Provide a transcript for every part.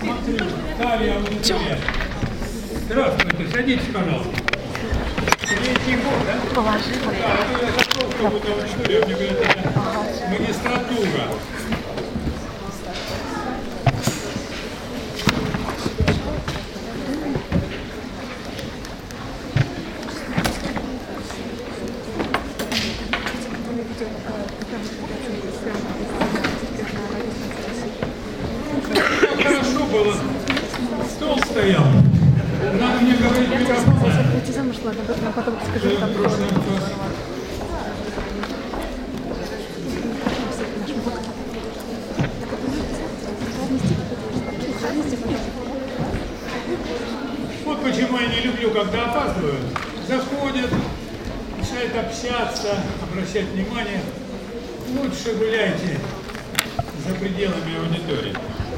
Талия аудитория. Здравствуйте, садитесь, пожалуйста. Третий год, да? Положи. Да, это я зашел в какую-то аудиторию, мне говорят, это магистратура. Хорошо было. Стол стоял. Надо мне говорить микрофон. Выйти замуж, ладно, потом скажи, там Вот почему я не люблю, когда опаздывают. Заходят, начинают общаться, обращать внимание. Лучше гуляйте за пределами аудитории.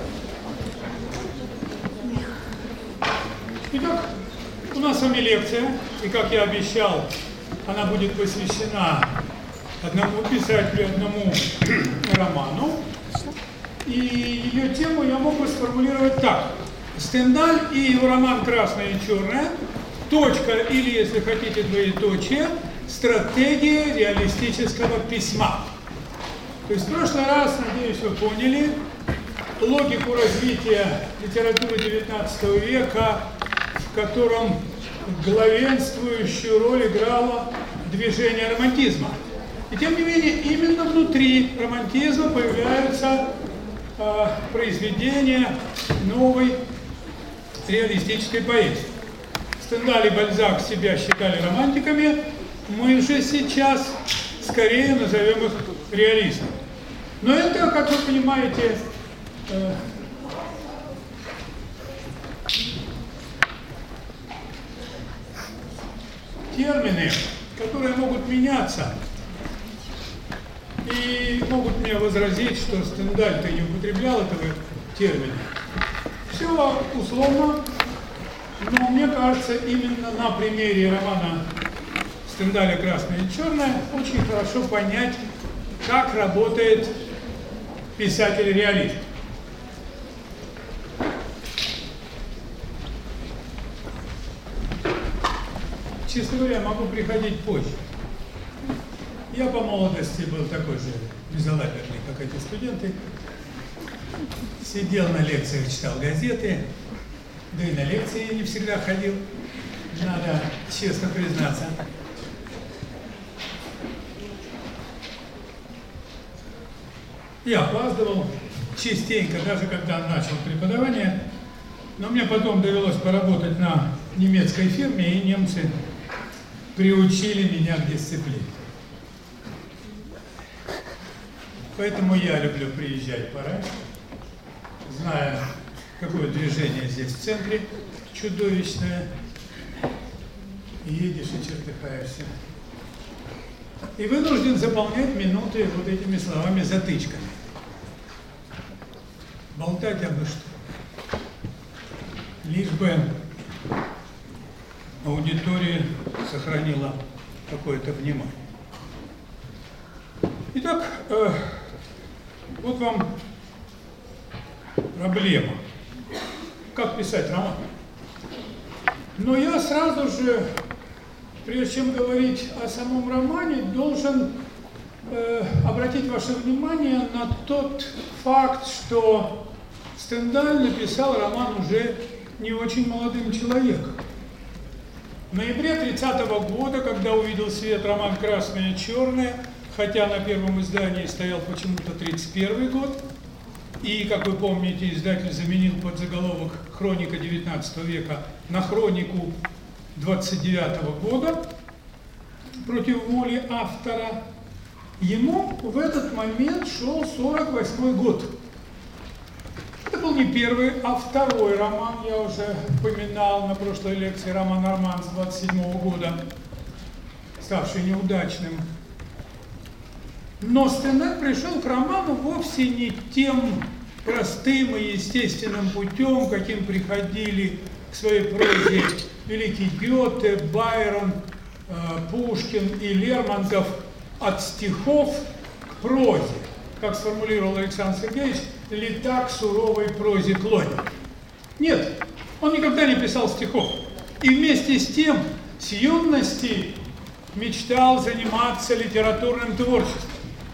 Итак, у нас с вами лекция, и, как я обещал, она будет посвящена одному писателю, одному роману. И ее тему я мог бы сформулировать так. Стендаль и его роман «Красное и черное», точка, или, если хотите, двоеточие, стратегия реалистического письма. То есть в прошлый раз, надеюсь, вы поняли логику развития литературы XIX века, в котором главенствующую роль играло движение романтизма. И тем не менее, именно внутри романтизма появляются произведения новой реалистической поэзии. Стендаль и Бальзак себя считали романтиками, мы же сейчас скорее назовем их реалистами. Но это, как вы понимаете, термины, которые могут меняться и могут мне возразить, что Стендаль-то не употреблял этого термина. Все условно, но мне кажется, именно на примере романа Стендаля «Красное и черное» очень хорошо понять, как работает писатель-реалист. Честно говоря, могу приходить позже. Я по молодости был такой же безалаберный, как эти студенты. Сидел на лекциях, читал газеты, да и на лекции не всегда ходил, надо честно признаться. Я опаздывал частенько, даже когда начал преподавание, но мне потом довелось поработать на немецкой фирме, и немцы приучили меня к дисциплине. Поэтому я люблю приезжать пораньше, зная, какое движение здесь в центре чудовищное, и едешь и чертыхаешься. И вынужден заполнять минуты вот этими словами-затычками. Болтать обо что. Лишь бы аудитория сохранила какое-то внимание. Итак, вот вам проблема. Как писать роман? Но я сразу же, прежде чем говорить о самом романе, должен обратить ваше внимание на тот факт, что Стендаль написал роман уже не очень молодым человеком. В ноябре 30-го года, когда увидел свет роман «Красное и черное», хотя на первом издании стоял почему-то 31 год, и, как вы помните, издатель заменил подзаголовок «Хроника XIX века» на хронику 29-го года против воли автора, ему в этот момент шел 48-й год. Это был не первый, а второй роман, я уже упоминал на прошлой лекции, роман «Норман» с 27-го года, ставший неудачным. Но Стендаль пришел к роману вовсе не тем простым и естественным путем, каким приходили к своей прозе великий Гёте, Байрон, Пушкин и Лермонтов от стихов к прозе. Как сформулировал Александр Сергеевич, летак к суровой прозе клонит. Нет, он никогда не писал стихов. И вместе с тем, с юности мечтал заниматься литературным творчеством.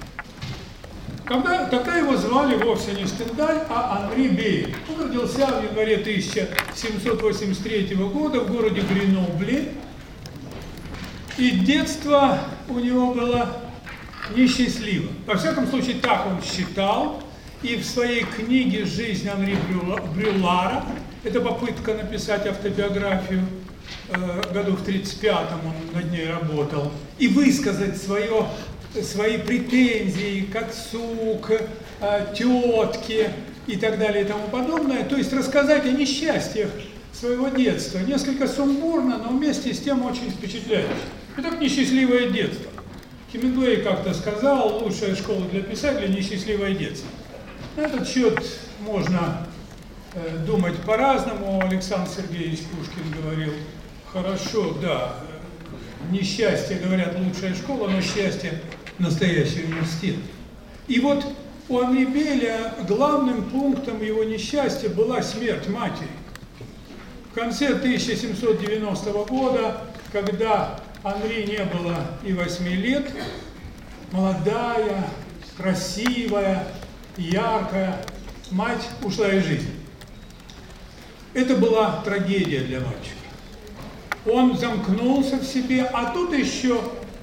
Тогда его звали вовсе не Стендаль, а Анри Бель. Он родился в январе 1783 года в городе Гренобле. И детство у него было несчастливо. Во всяком случае, так он считал. И в своей книге «Жизнь Анри Брюлара», это попытка написать автобиографию, году в 1935-м он над ней работал, и высказать свои претензии к отцу, к тетке и так далее и тому подобное, то есть рассказать о несчастьях своего детства. Несколько сумбурно, но вместе с тем очень впечатляюще. Итак, несчастливое детство. Хемингуэй как-то сказал, лучшая школа для писателя – несчастливое детство. На этот счет можно думать по-разному. Александр Сергеевич Пушкин говорил, хорошо, да, несчастье, говорят, лучшая школа, но счастье – настоящий университет. И вот у Анри Беля главным пунктом его несчастья была смерть матери. В конце 1790 года, когда Анри не было и 8 лет, молодая, красивая, яркая мать ушла из жизни. Это была трагедия для мальчика. Он замкнулся в себе, а тут еще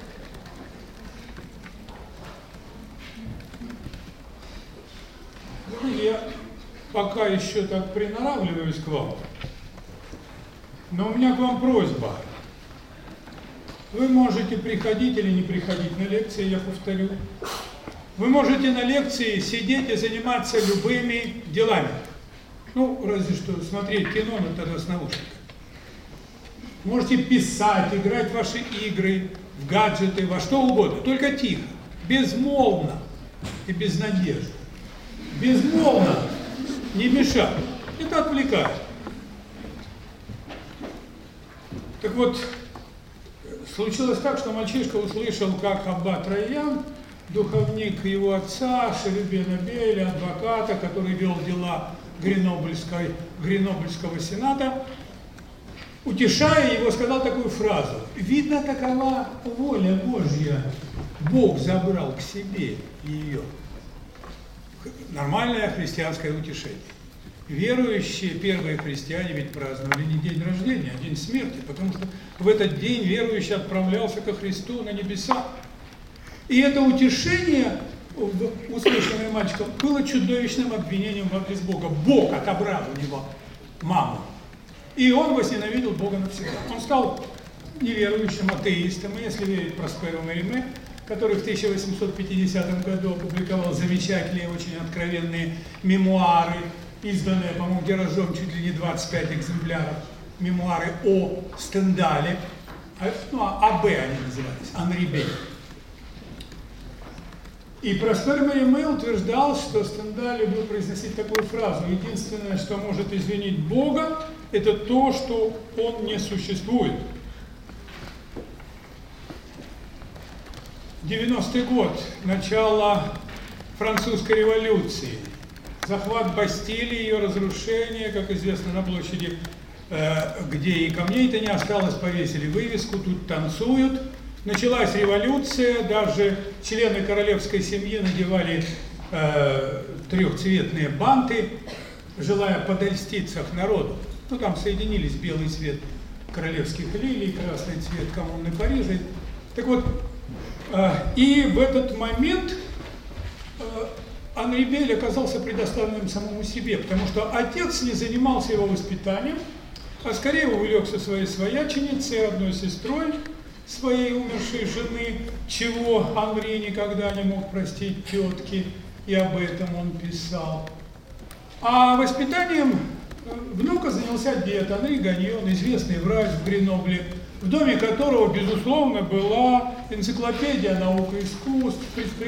я пока еще так приноравливаюсь к вам, но у меня к вам просьба. Вы можете приходить или не приходить на лекции, я повторю. Вы можете на лекции сидеть и заниматься любыми делами. Ну, разве что смотреть кино, но тогда с наушниками. Можете писать, играть в ваши игры, в гаджеты, во что угодно, только тихо, безмолвно и без надежды. Безмолвно, не мешать. Это отвлекает. Так вот, случилось так, что мальчишка услышал, как аббат Райян, духовник его отца, Шерубена Беля, адвоката, который вел дела Гренобльского сената, утешая его, сказал такую фразу: «Видно, такова воля Божья, Бог забрал к себе ее». Нормальное христианское утешение. Верующие, первые христиане ведь праздновали не день рождения, а день смерти, потому что в этот день верующий отправлялся ко Христу на небеса. И это утешение, услышанное мальчиком, было чудовищным обвинением в адрес Бога. Бог отобрал у него маму. И он возненавидел Бога навсегда. Он стал неверующим, атеистом. И если верить Просперу Мериме, который в 1850 году опубликовал замечательные, очень откровенные мемуары, изданные, по-моему, тиражом чуть ли не 25 экземпляров, мемуары о Стендале, АБ они назывались, Анри Бель. И Проспер Мериме утверждал, что Стендаль любил произносить такую фразу: единственное, что может извинить Бога, это то, что Он не существует. 90-й год, начало французской революции, захват Бастилии, ее разрушение, как известно, на площади, где и камней-то не осталось, повесили вывеску «Тут танцуют». Началась революция, даже члены королевской семьи надевали трехцветные банты, желая подольститься к народу. Ну, там соединились белый цвет королевских лилий, красный цвет коммуны Парижа. Так вот, и в этот момент Анри Бель оказался предоставленным самому себе, потому что отец не занимался его воспитанием, а скорее увлекся своей свояченицей, одной сестрой своей умершей жены, чего Анри никогда не мог простить тетке, и об этом он писал. А воспитанием внука занялся дед Анри Ганьон, известный врач в Гренобле, в доме которого, безусловно, была энциклопедия наук и искусств,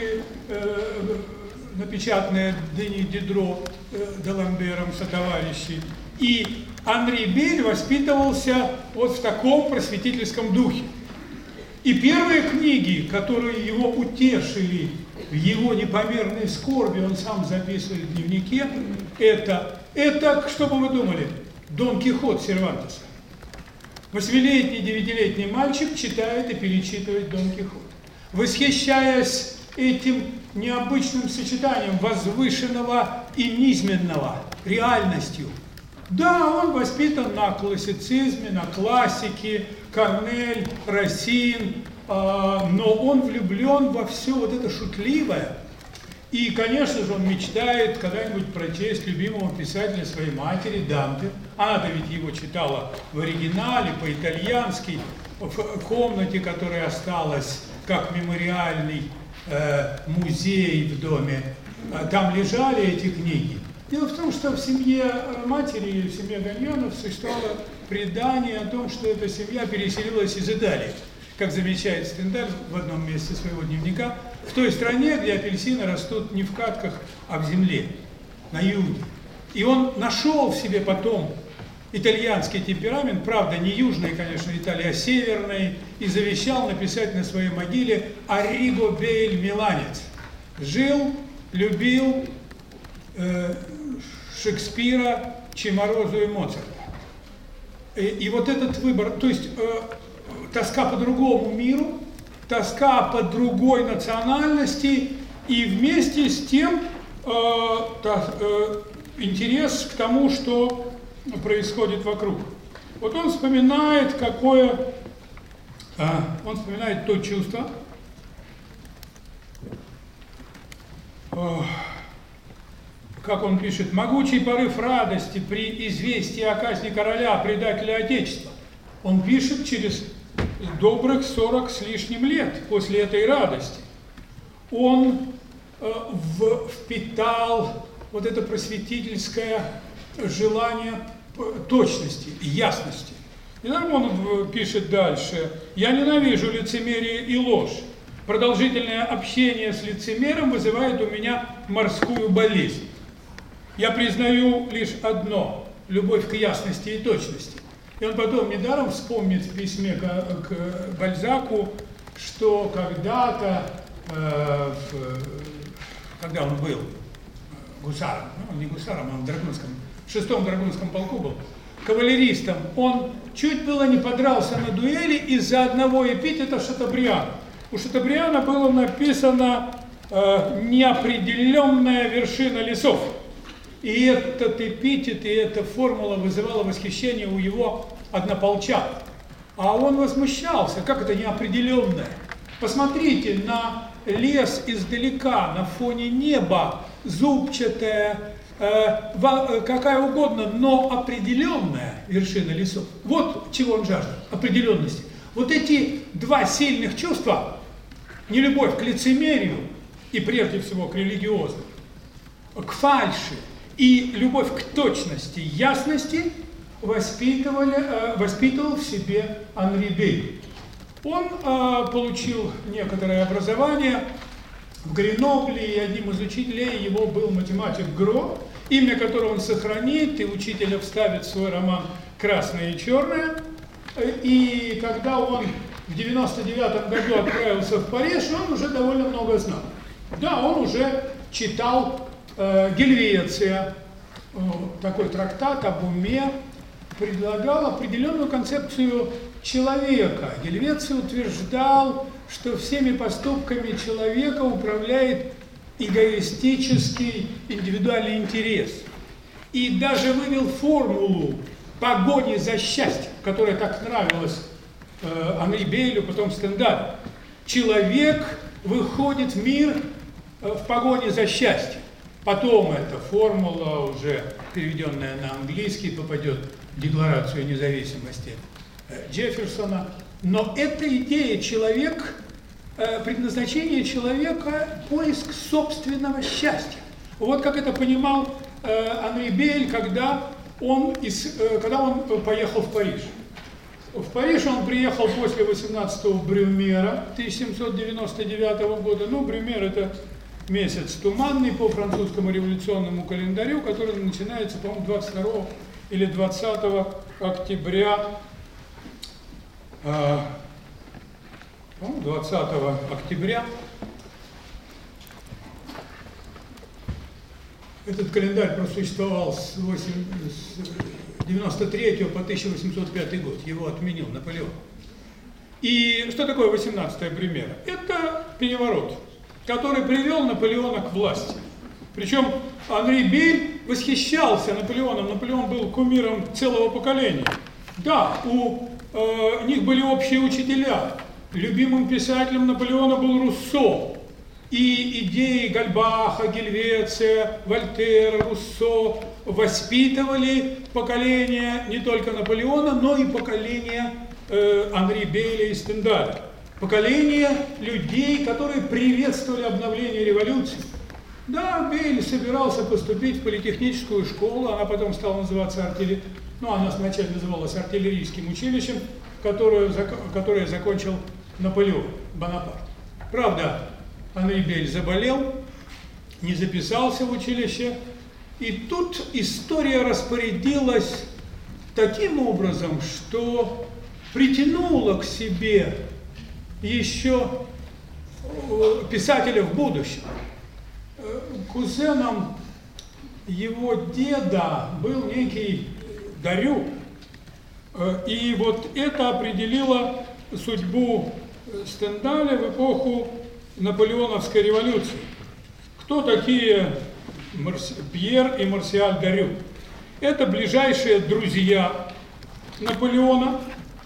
напечатанная Дени Дидро Даламбером сотоварищей. И Анри Бель воспитывался вот в таком просветительском духе. И первые книги, которые его утешили в его непомерной скорби, он сам записывает в дневнике, это Это, что бы вы думали, Дон Кихот Сервантеса. 8-летний, 9-летний мальчик читает и перечитывает Дон Кихот, восхищаясь этим необычным сочетанием возвышенного и низменного, реальностью. Да, он воспитан на классицизме, на классике, Корнель, Рассин, но он влюблен во все вот это шутливое. И, конечно же, он мечтает когда-нибудь прочесть любимого писателя своей матери, Данте. Она-то ведь его читала в оригинале, по-итальянски, в комнате, которая осталась как мемориальный музей в доме. Там лежали эти книги. Дело в том, что в семье матери, в семье Ганьонов существовало предание о том, что эта семья переселилась из Италии. Как замечает Стендаль в одном месте своего дневника, в той стране, где апельсины растут не в катках, а в земле, на юге. И он нашел в себе потом итальянский темперамент, правда, не южный, конечно, Италия, а северный, и завещал написать на своей могиле «Arrigo Bel Миланец». Жил, любил Шекспира, Чиморозу и Моцарта. И вот этот выбор, то есть тоска по другому миру, тоска по другой национальности и вместе с тем интерес к тому, что происходит вокруг. Вот он вспоминает, он вспоминает то чувство, как он пишет, могучий порыв радости при известии о казни короля, предателя Отечества. Он пишет через добрых 40 с лишним лет после этой радости. Он впитал вот это просветительское желание точности, ясности. И там он пишет дальше: «Я ненавижу лицемерие и ложь. Продолжительное общение с лицемером вызывает у меня морскую болезнь. Я признаю лишь одно – любовь к ясности и точности». И он потом недаром вспомнит в письме к Бальзаку, что когда-то, когда он был гусаром, ну, не гусаром, он в 6-м Драгунском полку был, кавалеристом, он чуть было не подрался на дуэли из-за одного эпитета Шатобриана. У Шатобриана было написано «неопределенная вершина лесов». И этот эпитет, и эта формула вызывала восхищение у его однополчан. А он возмущался, как это неопределенное. Посмотрите на лес издалека, на фоне неба, зубчатая, какая угодно, но определенная вершина лесов. Вот чего он жаждет, определенности. Вот эти два сильных чувства, нелюбовь к лицемерию и прежде всего к религиозным, к фальши, и любовь к точности, ясности воспитывал в себе Анри Бель. Он получил некоторое образование в Гренобле, и одним из учителей его был математик Гро, имя которого он сохранит, и учителя вставит в свой роман «Красное и черное». И когда он в 99 году отправился в Париж, он уже довольно много знал. Да, он уже читал Гельвеция, такой трактат об уме, предлагал определенную концепцию человека. Гельвеций утверждал, что всеми поступками человека управляет эгоистический индивидуальный интерес. И даже вывел формулу погони за счастьем, которая так нравилась Анри Белю, потом Стендалю. Человек выходит в мир в погоне за счастьем. Потом эта формула, уже переведенная на английский, попадет в Декларацию независимости Джефферсона. Но эта идея человек, предназначение человека – поиск собственного счастья. Вот как это понимал Анри Бель, когда он поехал в Париж. В Париж он приехал после 18-го Брюмера 1799 года. Ну, Брюмер – это месяц туманный по французскому революционному календарю, который начинается, по-моему, 22 или 20 октября. По-моему, 20 октября Этот календарь просуществовал с 93 по 1805 год. Его отменил Наполеон. И что такое 18-я примера? Это переворот, который привел Наполеона к власти. Причем Анри Бель восхищался Наполеоном. Наполеон был кумиром целого поколения. Да, у них были общие учителя. Любимым писателем Наполеона был Руссо. И идеи Гальбаха, Гельвеция, Вольтера, Руссо воспитывали поколение не только Наполеона, но и поколение Анри Беля и Стендаля. Поколение людей, которые приветствовали обновление революции. Да, Бель собирался поступить в политехническую школу, она потом стала называться она сначала называлась артиллерийским училищем, которое закончил Наполеон Бонапарт. Правда, Анри Бель заболел, не записался в училище, и тут история распорядилась таким образом, что притянула к себе еще писателя в будущем. Кузеном его деда был некий Дарю, и вот это определило судьбу Стендаля в эпоху Наполеоновской революции. Кто такие Пьер и Марсиаль Дарю? Это ближайшие друзья Наполеона.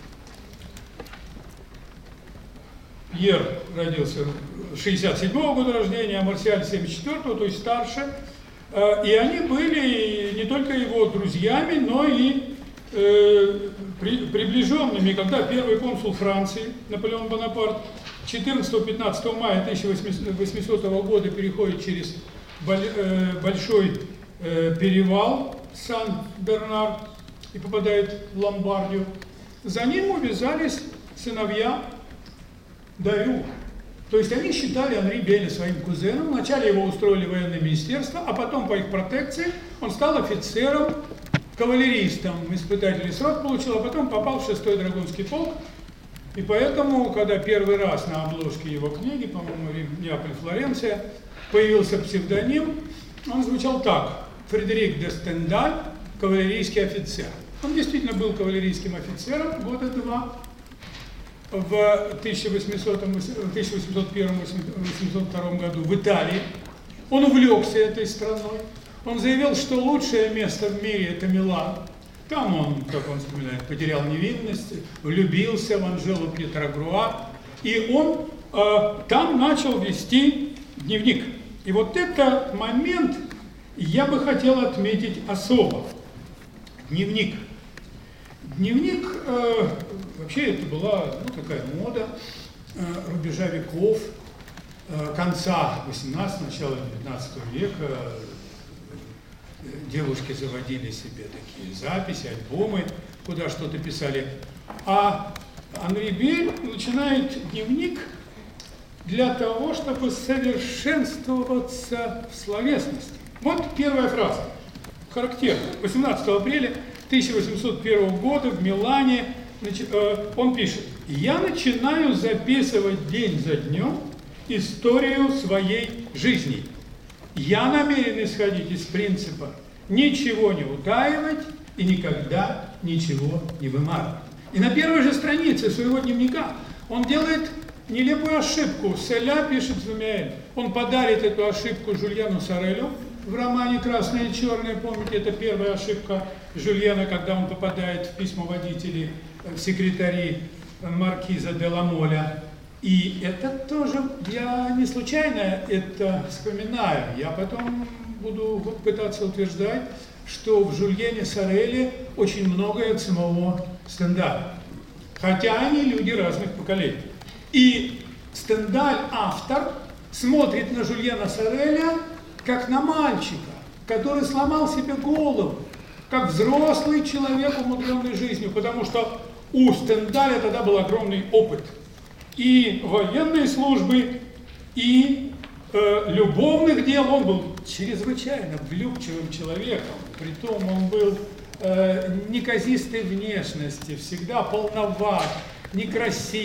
Пьер родился 67-го года рождения, а Марсиаль 74-го, то есть старше. И они были не только его друзьями, но и приближенными, когда первый консул Франции, Наполеон Бонапарт, 14-15 мая 1800 года переходит через большой перевал Сан-Бернар и попадает в Ломбардию. За ним увязались сыновья Дарю. То есть они считали Анри Беля своим кузеном. Вначале его устроили в военное министерство, а потом по их протекции он стал офицером, кавалеристом, испытательный срок получил, а потом попал в 6-й Драгунский полк. И поэтому, когда первый раз на обложке его книги, по-моему, Неаполь, Флоренция, появился псевдоним, он звучал так: Фредерик де Стендаль, кавалерийский офицер. Он действительно был кавалерийским офицером года два. В 1801-1802 году в Италии. Он увлекся этой страной. Он заявил, что лучшее место в мире – это Милан. Там он, как он вспоминает, потерял невинность, влюбился в Анжелу Пьетрогруа. И он там начал вести дневник. И вот этот момент я бы хотел отметить особо. Дневник. Дневник, вообще это была такая мода рубежа веков, конца 18-го, начала 19 века. Девушки заводили себе такие записи, альбомы, куда что-то писали. А Анри Бель начинает дневник для того, чтобы совершенствоваться в словесности. Вот первая фраза, характерная. 18 апреля 1801 года в Милане он пишет: «Я начинаю записывать день за днем историю своей жизни. Я намерен исходить из принципа ничего не утаивать и никогда ничего не вымарывать». И на первой же странице своего дневника он делает нелепую ошибку. Селя пишет с двумя «л». Он подарит эту ошибку Жюльену Сорелю в романе «Красное и черное». Помните, это первая ошибка Жюльена, когда он попадает в письмоводители, в секретари маркиза де ла Моля. И это тоже, я не случайно это вспоминаю. Я потом буду пытаться утверждать, что в Жюльене Сореле очень многое от самого Стендаля. Хотя они люди разных поколений. И Стендаль, автор, смотрит на Жюльена Сореля как на мальчика, который сломал себе голову, как взрослый человек, умудренный жизнью, потому что у Стендаля тогда был огромный опыт и военной службы, и любовных дел. Он был чрезвычайно влюбчивым человеком, притом он был неказистой внешности, всегда полноват, некрасив,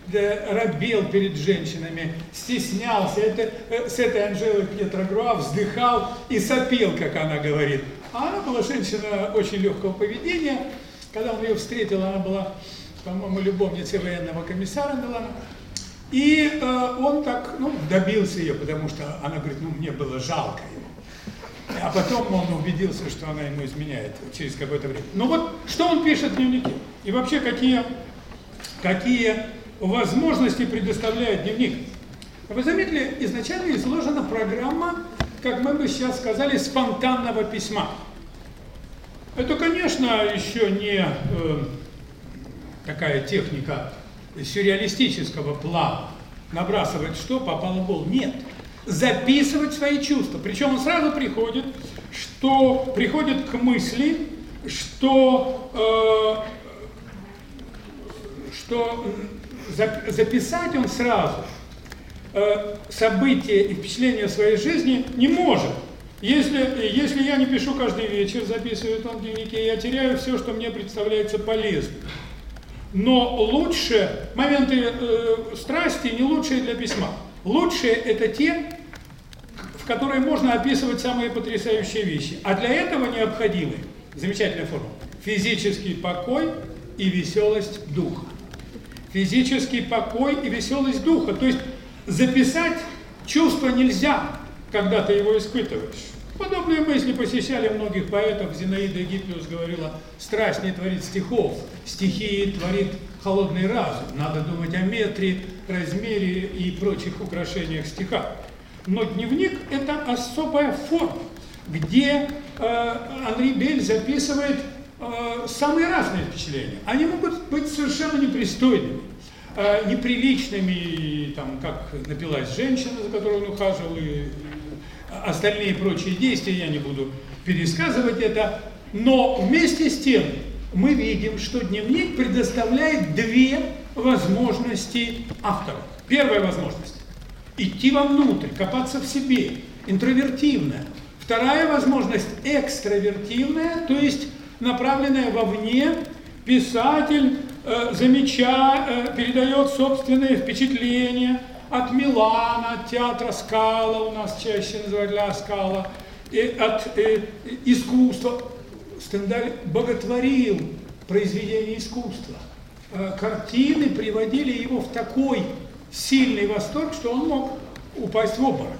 робел перед женщинами, стеснялся. С этой Анжелой Петрограф вздыхал и сопел, как она говорит. А она была женщина очень легкого поведения. Когда он ее встретил, она была, по-моему, любовницей военного комиссара Милана. И он так, добился ее, потому что она говорит, мне было жалко его. А потом он убедился, что она ему изменяет через какое-то время. Ну вот, что он пишет в дневнике? И вообще, какие возможности предоставляет дневник? Вы заметили, изначально изложена программа, как мы бы сейчас сказали, спонтанного письма. Это, конечно, еще не такая техника сюрреалистического плана. Набрасывать что попало в голову. Нет. Записывать свои чувства. Причем он сразу приходит к мысли, что записать он сразу события и впечатления своей жизни не может. Если я не пишу каждый вечер, записывает он в дневнике, я теряю все, что мне представляется полезным. Но лучше, моменты страсти не лучшие для письма. Лучшие это те, в которые можно описывать самые потрясающие вещи. А для этого необходимы, замечательная форма, физический покой и веселость духа. Физический покой и веселость духа. То есть записать чувство нельзя, когда ты его испытываешь. Подобные мысли посещали многих поэтов. Зинаида Гиппиус говорила, страсть не творит стихов, стихии творит холодный разум. Надо думать о метре, размере и прочих украшениях стиха. Но дневник – это особая форма, где Анри Бель записывает самые разные впечатления. Они могут быть совершенно непристойными, неприличными, там, как напилась женщина, за которой он ухаживал, и остальные прочие действия, я не буду пересказывать это, но вместе с тем мы видим, что дневник предоставляет две возможности автора. Первая возможность – идти вовнутрь, копаться в себе, интровертивная. Вторая возможность – экстравертивная, то есть направленная вовне. Писатель, передает собственные впечатления от Милана, от театра Скала, у нас чаще называют Ля Скала, и от искусства. Стендаль боготворил произведения искусства. Картины приводили его в такой сильный восторг, что он мог упасть в обморок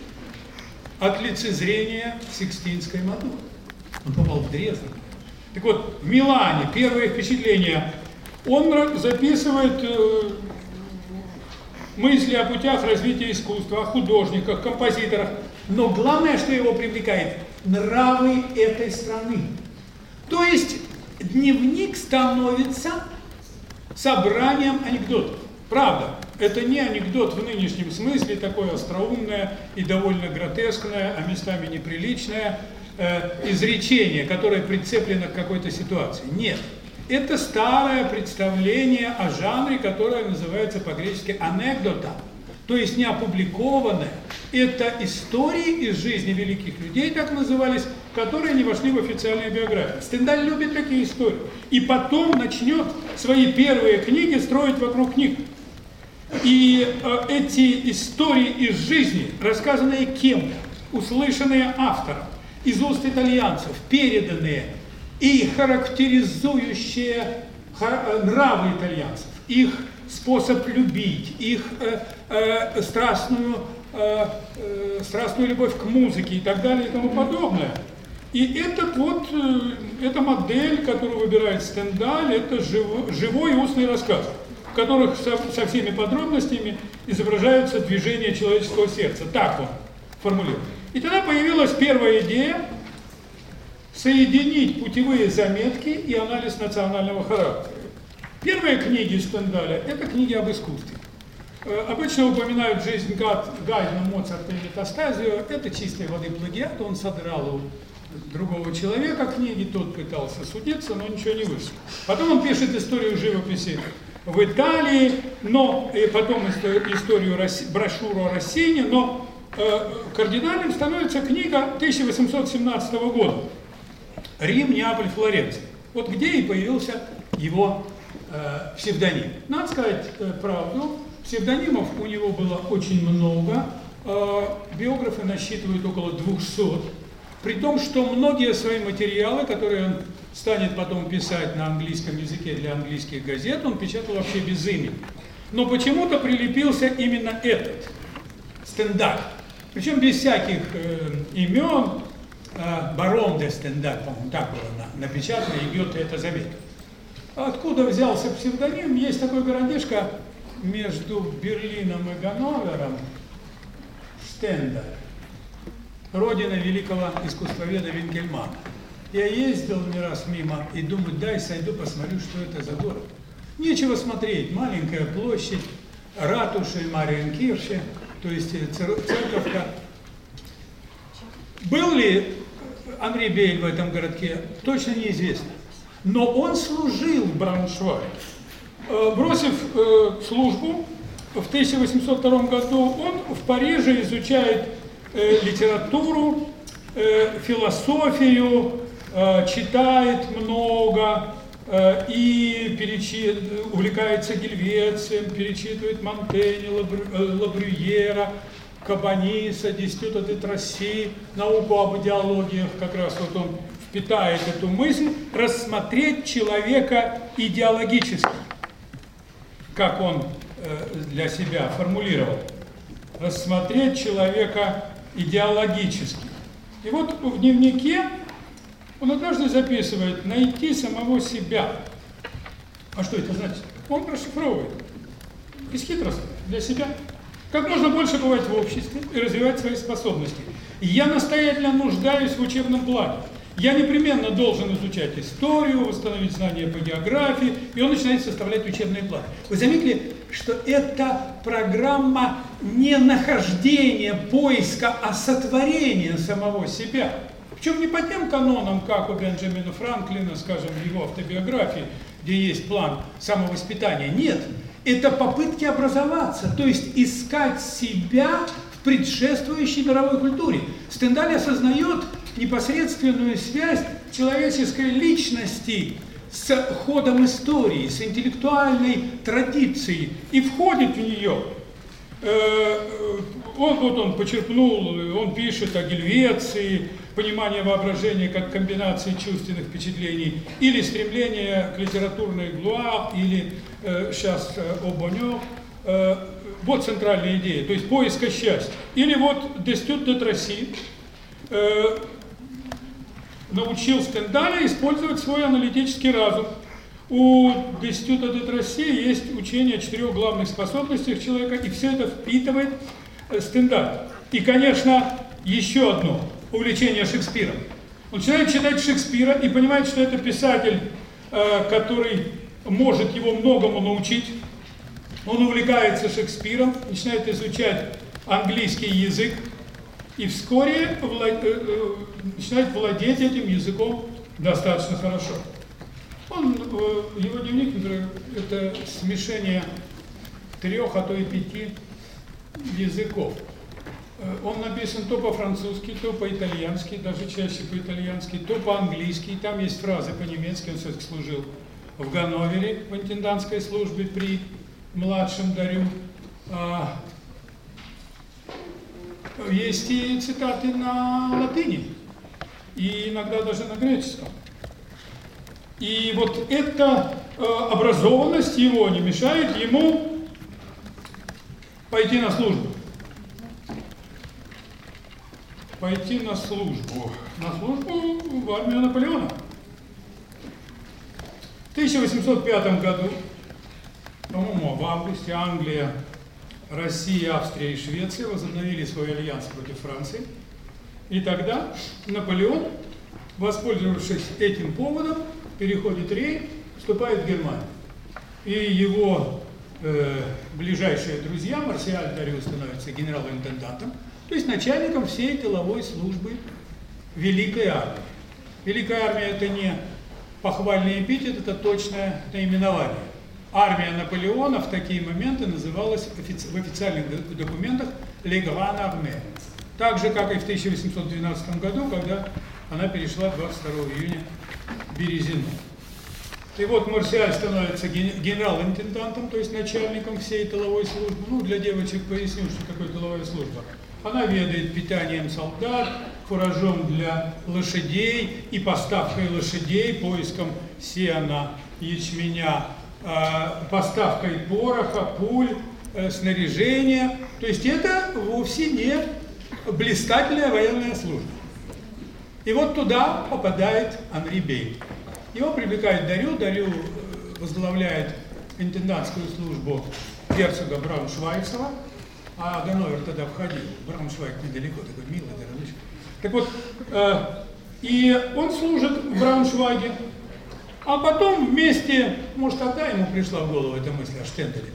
от лицезрения Сикстинской Мадонны. Он попал в Дрезден. Так вот, в Милане первые впечатления, он записывает мысли о путях развития искусства, о художниках, композиторах. Но главное, что его привлекает – нравы этой страны. То есть дневник становится собранием анекдотов. Правда, это не анекдот в нынешнем смысле, такое остроумное и довольно гротескное, а местами неприличное изречение, которое прицеплено к какой-то ситуации. Нет. Это старое представление о жанре, которое называется по-гречески анекдота, то есть не опубликованное. Это истории из жизни великих людей, так назывались, которые не вошли в официальные биографии. Стендаль любит такие истории. И потом начнет свои первые книги строить вокруг них. И эти истории из жизни, рассказанные кем-то, услышанные автором, из уст итальянцев, переданные и характеризующие нравы итальянцев, их способ любить, их страстную любовь к музыке и так далее и тому подобное. И эта модель, которую выбирает Стендаль, это живой устный рассказ, в которых со всеми подробностями изображаются движения человеческого сердца. Так он формулирует. И тогда появилась первая идея соединить путевые заметки и анализ национального характера. Первые книги Стендаля – это книги об искусстве. Обычно упоминают жизнь Гайдна, Моцарта и Метастазио. Это чистой воды плагиат. Он содрал у другого человека книги, тот пытался судиться, но ничего не вышло. Потом он пишет историю живописи в Италии, и потом историю брошюру о Россине, но кардинальным становится книга 1817 года «Рим, Неаполь, Флоренция». Вот где и появился его псевдоним. Надо сказать правду, псевдонимов у него было очень много, биографы насчитывают около 200, при том, что многие свои материалы, которые он станет потом писать на английском языке для английских газет, он печатал вообще без имени. Но почему-то прилепился именно этот, Стендаль. Причем без всяких имен, барон де Стендаль, по-моему, так было напечатано, и Гёте это заметил. Откуда взялся псевдоним? Есть такой городишко между Берлином и Ганновером, Стендаль, родина великого искусствоведа Винкельмана. Я ездил не раз мимо и думаю, дай сойду, посмотрю, что это за город. Нечего смотреть, маленькая площадь, ратуши, Мариенкирche, то есть церковка. Был ли Анри Бейль в этом городке, точно неизвестно. Но он служил в Брауншвайге. Бросив службу, в 1802 году он в Париже изучает литературу, философию, читает много и увлекается Гельвецием, перечитывает Монтенья, Лабрюера, Кабаниса, Дестюта де Тросси, науку об идеологиях, как раз вот он впитает эту мысль, рассмотреть человека идеологически, как он для себя формулировал, рассмотреть человека идеологически. И вот в дневнике он однажды записывает «найти самого себя». А что это значит? Он расшифровывает бесхитростно для себя. Как можно больше бывать в обществе и развивать свои способности. Я настоятельно нуждаюсь в учебном плане. Я непременно должен изучать историю, восстановить знания по географии, и он начинает составлять учебные планы. Вы заметили, что это программа не нахождения, поиска, а сотворения самого себя. Причем не по тем канонам, как у Бенджамина Франклина, скажем, в его автобиографии, где есть план самовоспитания. Нет, это попытки образоваться, то есть искать себя в предшествующей мировой культуре. Стендаль осознает непосредственную связь человеческой личности с ходом истории, с интеллектуальной традицией и входит в нее. Он почерпнул, он пишет о Гельвеции, понимание воображения как комбинации чувственных впечатлений, или стремление к литературной глуа, или сейчас о Бонё. Вот центральная идея, то есть поиска счастья. Или вот Дестют де Тросси научил Стендаля использовать свой аналитический разум. У Дестюта де Тросси есть учение о 4 главных способностях человека, и все это впитывает Стендаль. И, конечно, еще одно увлечение Шекспиром. Он начинает читать Шекспира и понимает, что это писатель, который может его многому научить. Он увлекается Шекспиром, начинает изучать английский язык и вскоре начинает владеть этим языком достаточно хорошо. Его дневник, например, это смешение 3, а то и 5 языков. Он написан то по-французски, то по-итальянски, даже чаще по-итальянски, то по-английски. Там есть фразы по-немецки, он все-таки служил в Ганновере в интендантской службе при младшем Дарю. Есть и цитаты на латыни, и иногда даже на греческом. И вот эта образованность его не мешает ему пойти на службу. Пойти на службу. На службу в армию Наполеона. В 1805 году, по-моему, в августе Англия, Россия, Австрия и Швеция возобновили свой альянс против Франции. И тогда Наполеон, воспользовавшись этим поводом, переходит Рейн, вступает в Германию. И его ближайшие друзья, Марсиаль Дарю становится генерал-интендантом, то есть начальником всей тыловой службы Великой Армии. Великая Армия – это не похвальный эпитет, это точное наименование. Армия Наполеона в такие моменты называлась в официальных документах «Les Grandes Armées». Так же, как и в 1812 году, когда она перешла 22 июня в Березину. И вот Марсиаль становится генерал-интендантом, то есть начальником всей тыловой службы. Ну, для девочек поясню, что такое тыловая служба. Она ведает питанием солдат, фуражом для лошадей и поставкой лошадей, поиском сена, ячменя, поставкой пороха, пуль, снаряжения. То есть это вовсе не блистательная военная служба. И вот туда попадает Анри Бей. Его привлекает Дарю возглавляет интендантскую службу герцога Брауншвайгского, а Ганновер тогда входил. Брауншвайг недалеко, такой милый городочек. Так вот, и он служит в Брауншвайге, а потом вместе, может, тогда ему пришла в голову эта мысль о Штенделе,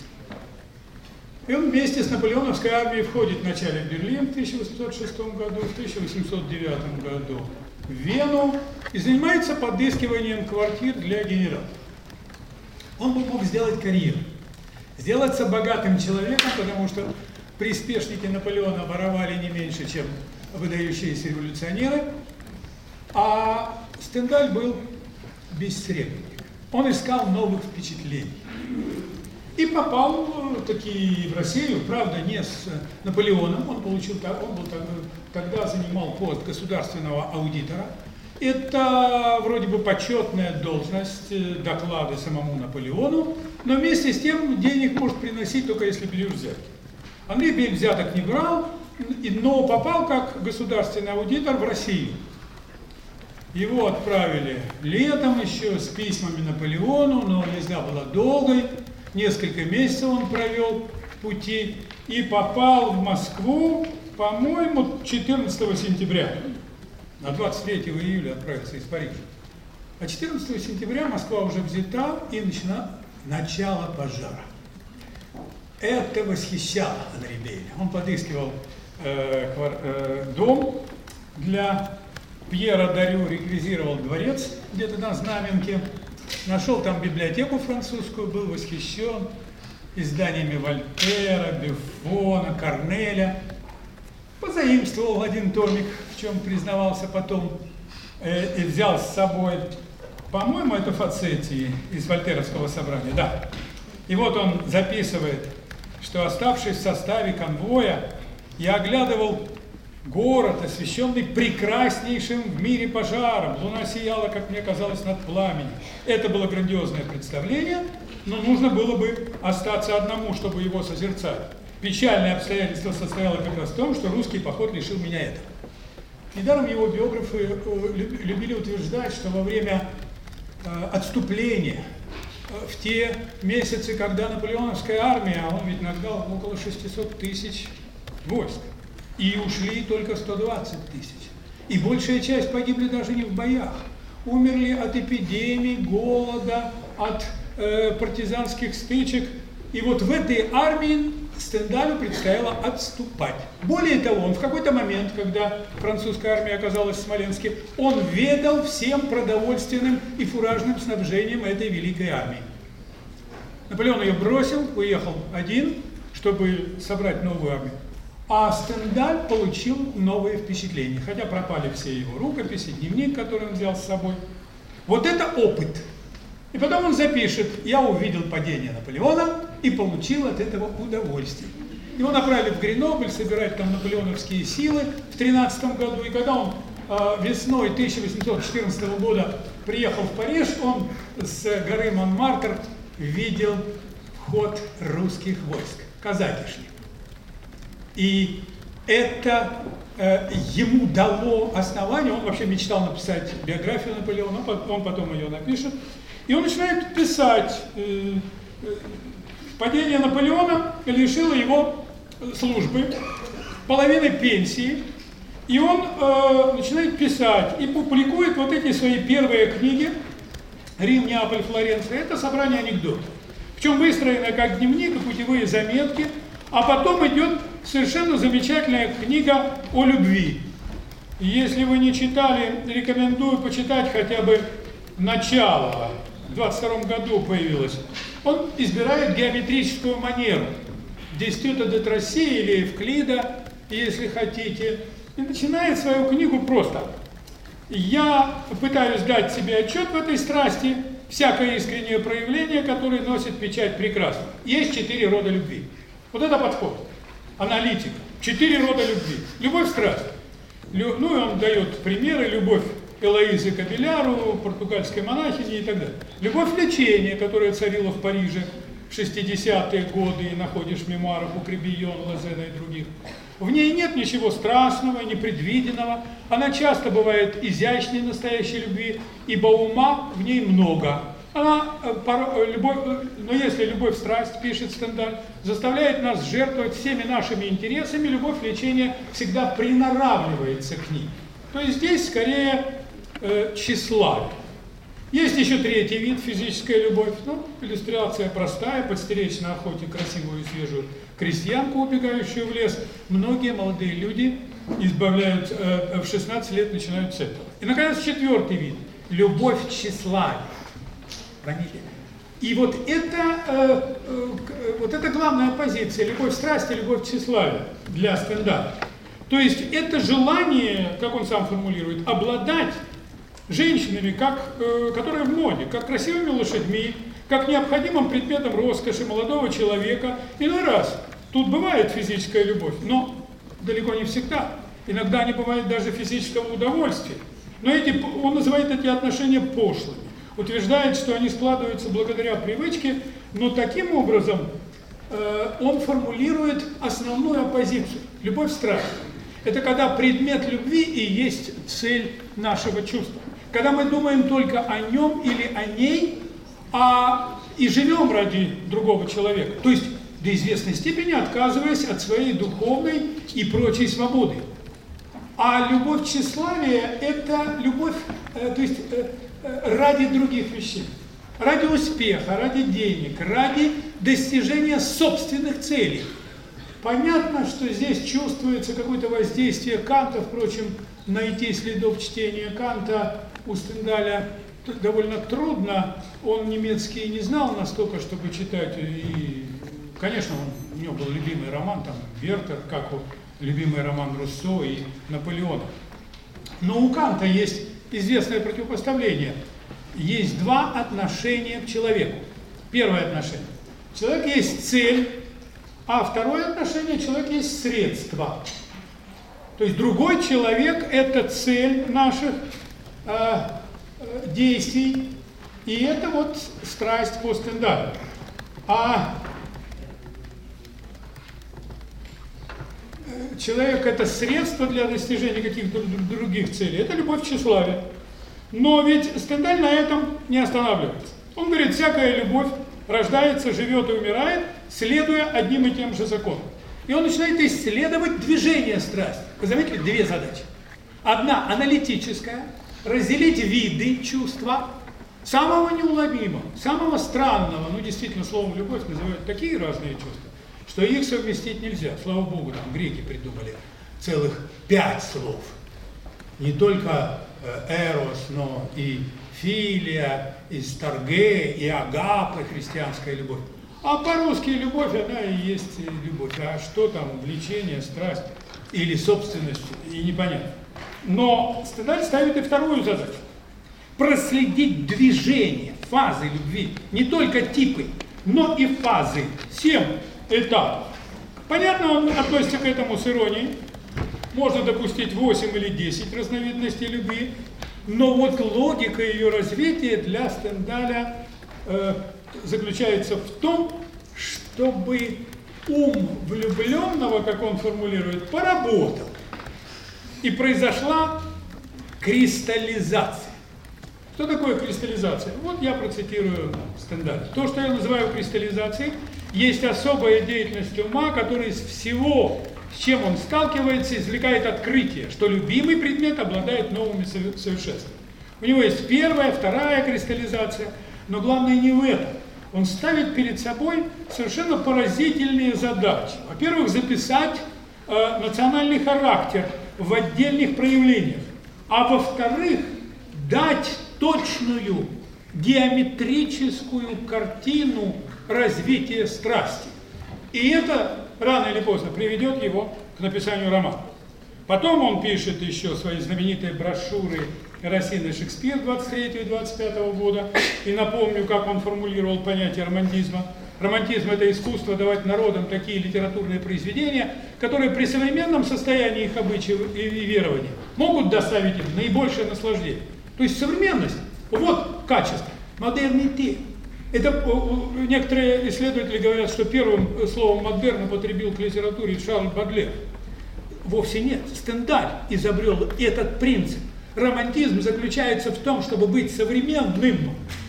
и он вместе с наполеоновской армией входит вначале в Берлин в 1806 году, в 1809 году в Вену и занимается подыскиванием квартир для генералов. Он бы мог сделать карьеру, сделаться богатым человеком, потому что приспешники Наполеона воровали не меньше, чем выдающиеся революционеры, а Стендаль был бессребренник. Он искал новых впечатлений. И попал таки в Россию, правда, не с Наполеоном, он тогда занимал пост государственного аудитора. Это вроде бы почетная должность, доклады самому Наполеону, но вместе с тем денег может приносить только если берешь взятки. Анри Бей взяток не брал, но попал как государственный аудитор в Россию. Его отправили летом еще с письмами Наполеону, но езда была долгой. Несколько месяцев он провел в пути и попал в Москву, по-моему, 14 сентября. На 23 июля отправился из Парижа. А 14 сентября Москва уже взята и начало пожара. Это восхищало Анри Бея. Он подыскивал дом для Пьера Дарю, реквизировал дворец где-то на Знаменке. Нашел там библиотеку французскую, был восхищен изданиями Вольтера, Бюфона, Корнеля. Позаимствовал один томик, в чем признавался потом, и взял с собой, по-моему, это Фацетии из Вольтеровского собрания, да. И вот он записывает, что, оставшись в составе конвоя, я оглядывал город, освещенный прекраснейшим в мире пожаром. Луна сияла, как мне казалось, над пламенем. Это было грандиозное представление, но нужно было бы остаться одному, чтобы его созерцать. Печальное обстоятельство состояло как раз в том, что русский поход лишил меня этого. Недаром его биографы любили утверждать, что во время отступления, в те месяцы, когда наполеоновская армия, он ведь нагнал около 600 тысяч войск, и ушли только 120 тысяч. И большая часть погибли даже не в боях. Умерли от эпидемий, голода, от партизанских стычек. И вот в этой армии Стендалю предстояло отступать. Более того, он в какой-то момент, когда французская армия оказалась в Смоленске, он ведал всем продовольственным и фуражным снабжением этой великой армии. Наполеон ее бросил, уехал один, чтобы собрать новую армию. А Стендаль получил новые впечатления, хотя пропали все его рукописи, дневник, который он взял с собой. Вот это опыт. И потом он запишет: я увидел падение Наполеона и получил от этого удовольствие. Его направили в Гренобль собирать там наполеоновские силы в 13 году. И когда он весной 1814 года приехал в Париж, он с горы Монмартр видел вход русских войск, казаки шли. И это ему дало основание, он вообще мечтал написать биографию Наполеона, он потом ее напишет, и он начинает писать. Падение Наполеона лишило его службы, половины пенсии, и он начинает писать и публикует вот эти свои первые книги «Рим, Неаполь, Флоренция». Это собрание анекдотов, причем выстроено как дневник и путевые заметки, а потом идет совершенно замечательная книга о любви. Если вы не читали, рекомендую почитать хотя бы начало. В 22 году появилось. Он избирает геометрическую манеру. Дестюта де Тросси или Евклида, если хотите. И начинает свою книгу просто: я пытаюсь дать себе отчет в этой страсти, всякое искреннее проявление, которое носит печать прекрасного. Есть 4 рода любви. Вот это подход. Аналитика. 4 рода любви. Любовь, страсть. Ну и он дает примеры. Любовь Элоизы Кабеляру, португальской монахини и так далее. Любовь лечения, которая царила в Париже в 60-е годы, и находишь в мемуарах у Кребийон, Лазена и других. В ней нет ничего страстного, непредвиденного. Она часто бывает изящной настоящей любви, ибо ума в ней много. Но если любовь, страсть, пишет Стендаль, заставляет нас жертвовать всеми нашими интересами, любовь лечения всегда приноравливается к ним. То есть здесь скорее тщеславие. Есть еще 3-й вид, физическая любовь. Ну, иллюстрация простая, подстеречь на охоте красивую и свежую крестьянку, убегающую в лес. Многие молодые люди избавляют, в 16 лет начинают с этого. И, наконец, 4-й вид, любовь тщеславия. И вот это главная позиция, любовь страсти, любовь тщеславия для Стендаля. То есть это желание, как он сам формулирует, обладать женщинами, которые в моде, как красивыми лошадьми, как необходимым предметом роскоши молодого человека. Иной раз тут бывает физическая любовь, но далеко не всегда. Иногда не бывает даже физического удовольствия. Но он называет эти отношения пошлыми. Утверждает, что они складываются благодаря привычке, но таким образом он формулирует основную оппозицию. Любовь-страсть. Это когда предмет любви и есть цель нашего чувства. Когда мы думаем только о нем или о ней, и живем ради другого человека. То есть до известной степени отказываясь от своей духовной и прочей свободы. А любовь тщеславия – это любовь, ради других вещей. Ради успеха, ради денег, ради достижения собственных целей. Понятно, что здесь чувствуется какое-то воздействие Канта, впрочем, найти следов чтения Канта у Стендаля довольно трудно. Он немецкий не знал настолько, чтобы читать, и, конечно, у него был любимый роман, там, Вертер, как любимый роман Руссо и Наполеона. Но у Канта есть известное противопоставление. Есть 2 отношения к человеку. Первое отношение. Человек есть цель, а второе отношение, человек есть средство. То есть другой человек – это цель наших действий, и это вот страсть по Стендалю. А человек – это средство для достижения каких-то других целей, это любовь тщеславия. Но ведь Стендаль на этом не останавливается. Он говорит, всякая любовь рождается, живет и умирает, следуя одним и тем же законам. И он начинает исследовать движение страсти. Вы заметили, 2 задачи. Одна аналитическая, разделить виды чувства, самого неуловимого, самого странного, действительно, словом любовь называют такие разные чувства, что их совместить нельзя. Слава Богу, там греки придумали целых 5 слов. Не только эрос, но и филия, и старге, и агапа, христианская любовь. А по-русски любовь, она и есть любовь. А что там, влечение, страсть или собственность, и непонятно. Но Стендаль ставит и вторую задачу. Проследить движение, фазы любви. Не только типы, но и фазы. 7 этапов. Понятно, он относится к этому с иронией. Можно допустить 8 или 10 разновидностей любви. Но вот логика ее развития для Стендаля заключается в том, чтобы ум влюбленного, как он формулирует, поработал. И произошла кристаллизация. Что такое кристаллизация? Вот я процитирую Стендаля. То, что я называю кристаллизацией, есть особая деятельность ума, который из всего, с чем он сталкивается, извлекает открытие, что любимый предмет обладает новыми совершенствами. У него есть 1-я, 2-я кристаллизация, но главное не в этом. Он ставит перед собой совершенно поразительные задачи. Во-первых, записать национальный характер в отдельных проявлениях, а во-вторых, дать точную геометрическую картину развития страсти. И это рано или поздно приведет его к написанию романа. Потом он пишет еще свои знаменитые брошюры Рассин и Шекспир 23 и 25 года. И напомню, как он формулировал понятие романтизма. Романтизм – это искусство давать народам такие литературные произведения, которые при современном состоянии их обычаев и верований могут доставить им наибольшее наслаждение. То есть современность – вот качество. Модернитет. Это некоторые исследователи говорят, что первым словом модерн употребил к литературе Шарль Бодлер. Вовсе нет. Стендаль изобрел этот принцип. Романтизм заключается в том, чтобы быть современным.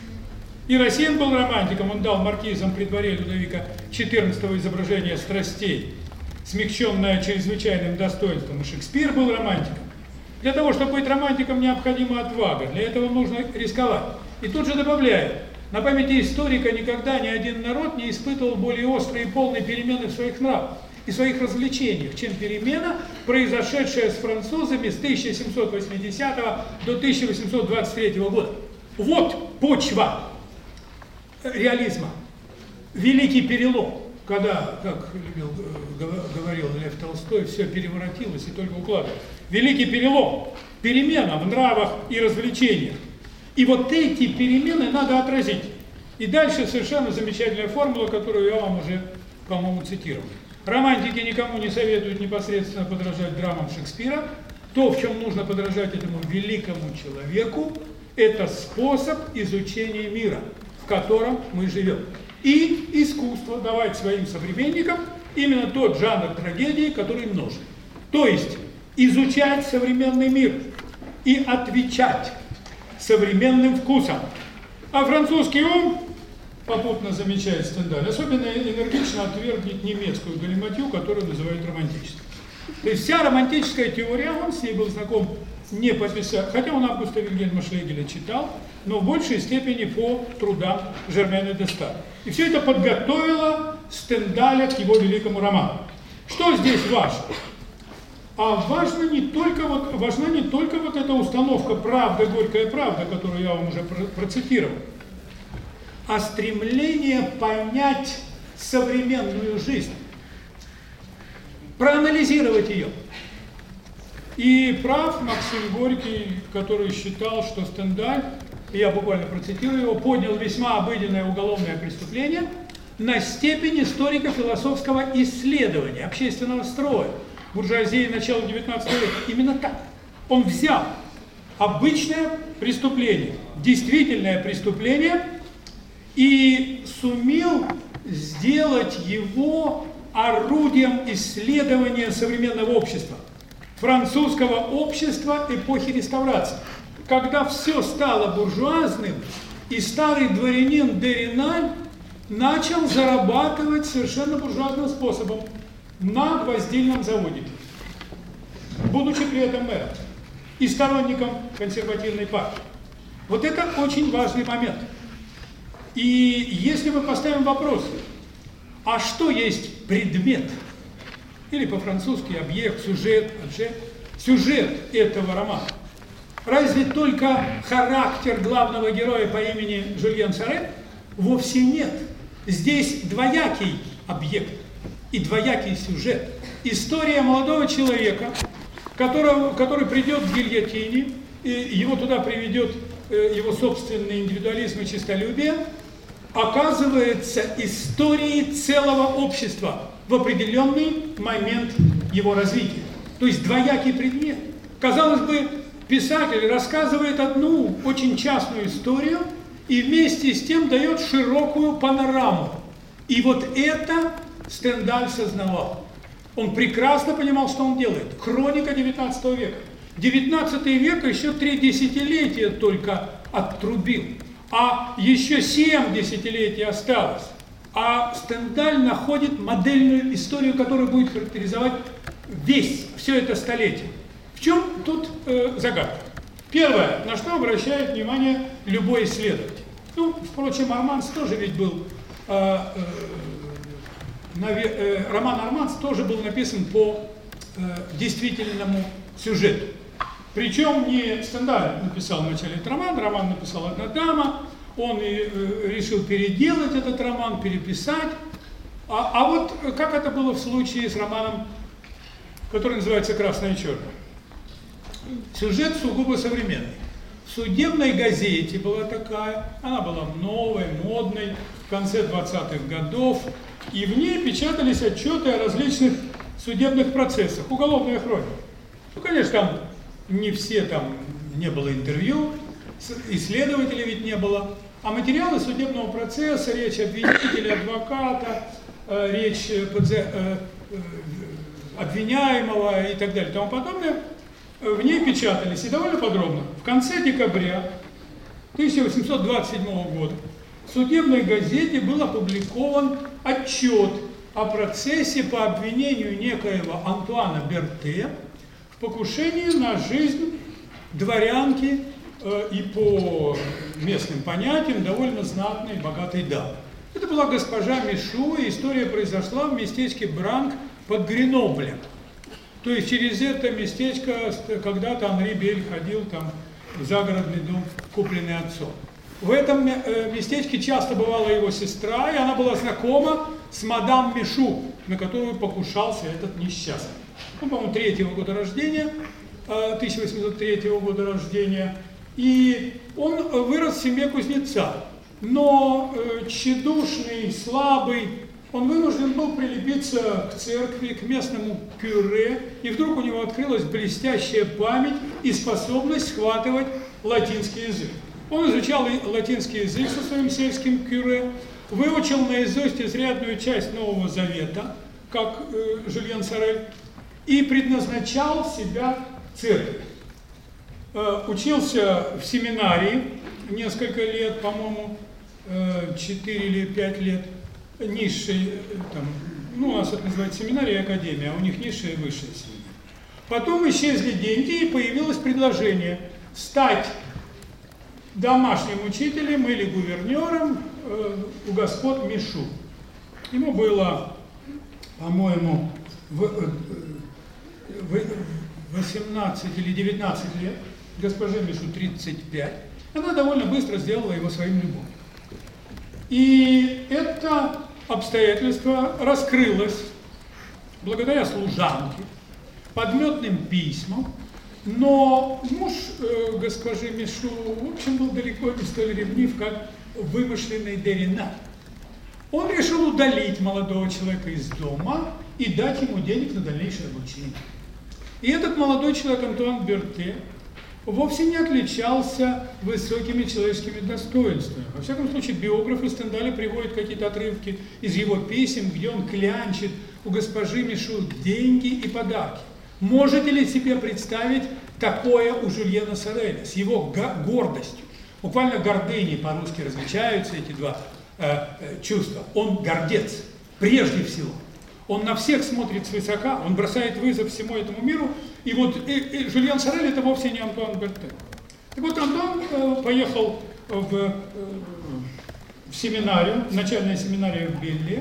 И Рассин был романтиком, он дал маркизам при дворе Людовика XIV изображение страстей, смягченное чрезвычайным достоинством. И Шекспир был романтиком. Для того, чтобы быть романтиком, необходима отвага. Для этого нужно рисковать. И тут же добавляет, на памяти историка никогда ни один народ не испытывал более острые и полные перемены в своих нравах и своих развлечениях, чем перемена, произошедшая с французами с 1780 до 1823 года. Вот почва реализма. Великий перелом, когда, как говорил Лев Толстой, все переворотилось и только укладывалось. Великий перелом, перемена в нравах и развлечениях. И вот эти перемены надо отразить. И дальше совершенно замечательная формула, которую я вам уже, по-моему, цитировал. Романтики никому не советуют непосредственно подражать драмам Шекспира. То, в чем нужно подражать этому великому человеку, это способ изучения мира, в котором мы живем. И искусство давать своим современникам именно тот жанр трагедии, который им нужен. То есть изучать современный мир и отвечать современным вкусом. А французский ум, попутно замечает Стендаль, особенно энергично отвергнет немецкую галиматью, которую называют романтической. То есть вся романтическая теория, он с ней был знаком не по писанию, хотя он Августа Вильгельма Шлегеля читал, но в большей степени по трудам Жермена де Сталя. И все это подготовило Стендаля к его великому роману. Что здесь важно? А важна не только вот эта установка «правда, горькая правда», которую я вам уже процитировал, а стремление понять современную жизнь, проанализировать ее. И прав Максим Горький, который считал, что Стендаль, я буквально процитирую его, поднял весьма обыденное уголовное преступление на степень историко-философского исследования общественного строя буржуазии начала XIX века. Именно так. Он взял обычное преступление, действительное преступление, и сумел сделать его орудием исследования современного общества, французского общества эпохи реставрации. Когда все стало буржуазным, и старый дворянин де Реналь начал зарабатывать совершенно буржуазным способом на гвоздильном заводе, будучи при этом мэром и сторонником консервативной партии. Вот это очень важный момент. И если мы поставим вопрос, а что есть предмет, или по-французски объект, сюжет, сюжет этого романа, разве только характер главного героя по имени Жюльен Саре? Вовсе нет. Здесь двоякий объект и двоякий сюжет. История молодого человека, который придет к гильотине, и его туда приведет его собственный индивидуализм и честолюбие, оказывается историей целого общества в определенный момент его развития. То есть двоякий предмет. Казалось бы, писатель рассказывает одну очень частную историю и вместе с тем дает широкую панораму. И вот это Стендаль сознавал. Он прекрасно понимал, что он делает. Хроника XIX века. XIX век еще 3 десятилетия только оттрубил. А еще 7 десятилетий осталось. А Стендаль находит модельную историю, которая будет характеризовать все это столетие. В чем тут загадка? Первое, на что обращает внимание любой исследователь. Ну, впрочем, Арманс тоже ведь был, роман Арманс тоже был написан по действительному сюжету. Причем не Стендаль написал вначале этот роман написала одна дама, он решил переделать этот роман, переписать. А вот как это было в случае с романом, который называется «Красное и черное». Сюжет сугубо современный. судебной газете была такая, она была новой, модной, в конце 20-х годов, и в ней печатались отчеты о различных судебных процессах, уголовная хроника. Ну, конечно, там не все, там не было интервью, исследователей ведь не было, а материалы судебного процесса, речь обвинителя, адвоката, речь обвиняемого и так далее, и тому подобное, в ней печатались и довольно подробно. В конце декабря 1827 года в судебной газете был опубликован отчет о процессе по обвинению некоего Антуана Берте в покушении на жизнь дворянки и по местным понятиям довольно знатной, богатой дамы. Это была госпожа Мишу, и история произошла в местечке Бранк под Греноблем. То есть через это местечко когда-то Анри Бель ходил там в загородный дом, купленный отцом. В этом местечке часто бывала его сестра, и она была знакома с мадам Мишу, на которую покушался этот несчастный. Он, по-моему, 3-го года рождения, 1803 года рождения, и он вырос в семье кузнеца. Но тщедушный, слабый, он вынужден был прилепиться к церкви, к местному кюре, и вдруг у него открылась блестящая память и способность схватывать латинский язык. Он изучал латинский язык со своим сельским кюре, выучил наизусть изрядную часть Нового Завета, как Жюльен Сорель, и предназначал себя церкви. Учился в семинарии несколько лет, по-моему, 4 или 5 лет, низшей, там, ну, у нас это называется семинария и академия, а у них низшая и высшая семинария. Потом исчезли деньги, и появилось предложение стать домашним учителем или гувернером у господ Мишу. Ему было, по-моему, 18 или 19 лет, госпоже Мишу 35. Она довольно быстро сделала его своим любовником. И это обстоятельство раскрылось благодаря служанке, подметным письмам, но муж госпожи Мишу, в общем, был далеко не столь ревнив, как вымышленный Дерина. Он решил удалить молодого человека из дома и дать ему денег на дальнейшее обучение. И этот молодой человек, Антуан Берте, вовсе не отличался высокими человеческими достоинствами. Во всяком случае, биографы Стендаля приводят какие-то отрывки из его писем, где он клянчит у госпожи Мишу деньги и подарки. Можете ли себе представить такое у Жюльена Сореля с его гордостью? Буквально гордыней по-русски различаются эти два чувства. Он гордец, прежде всего. Он на всех смотрит свысока, он бросает вызов всему этому миру. И вот Жюльен Сорель это вовсе не Антуан Берте. Так вот, Антуан поехал в семинарию, в начальную семинарию в Белле.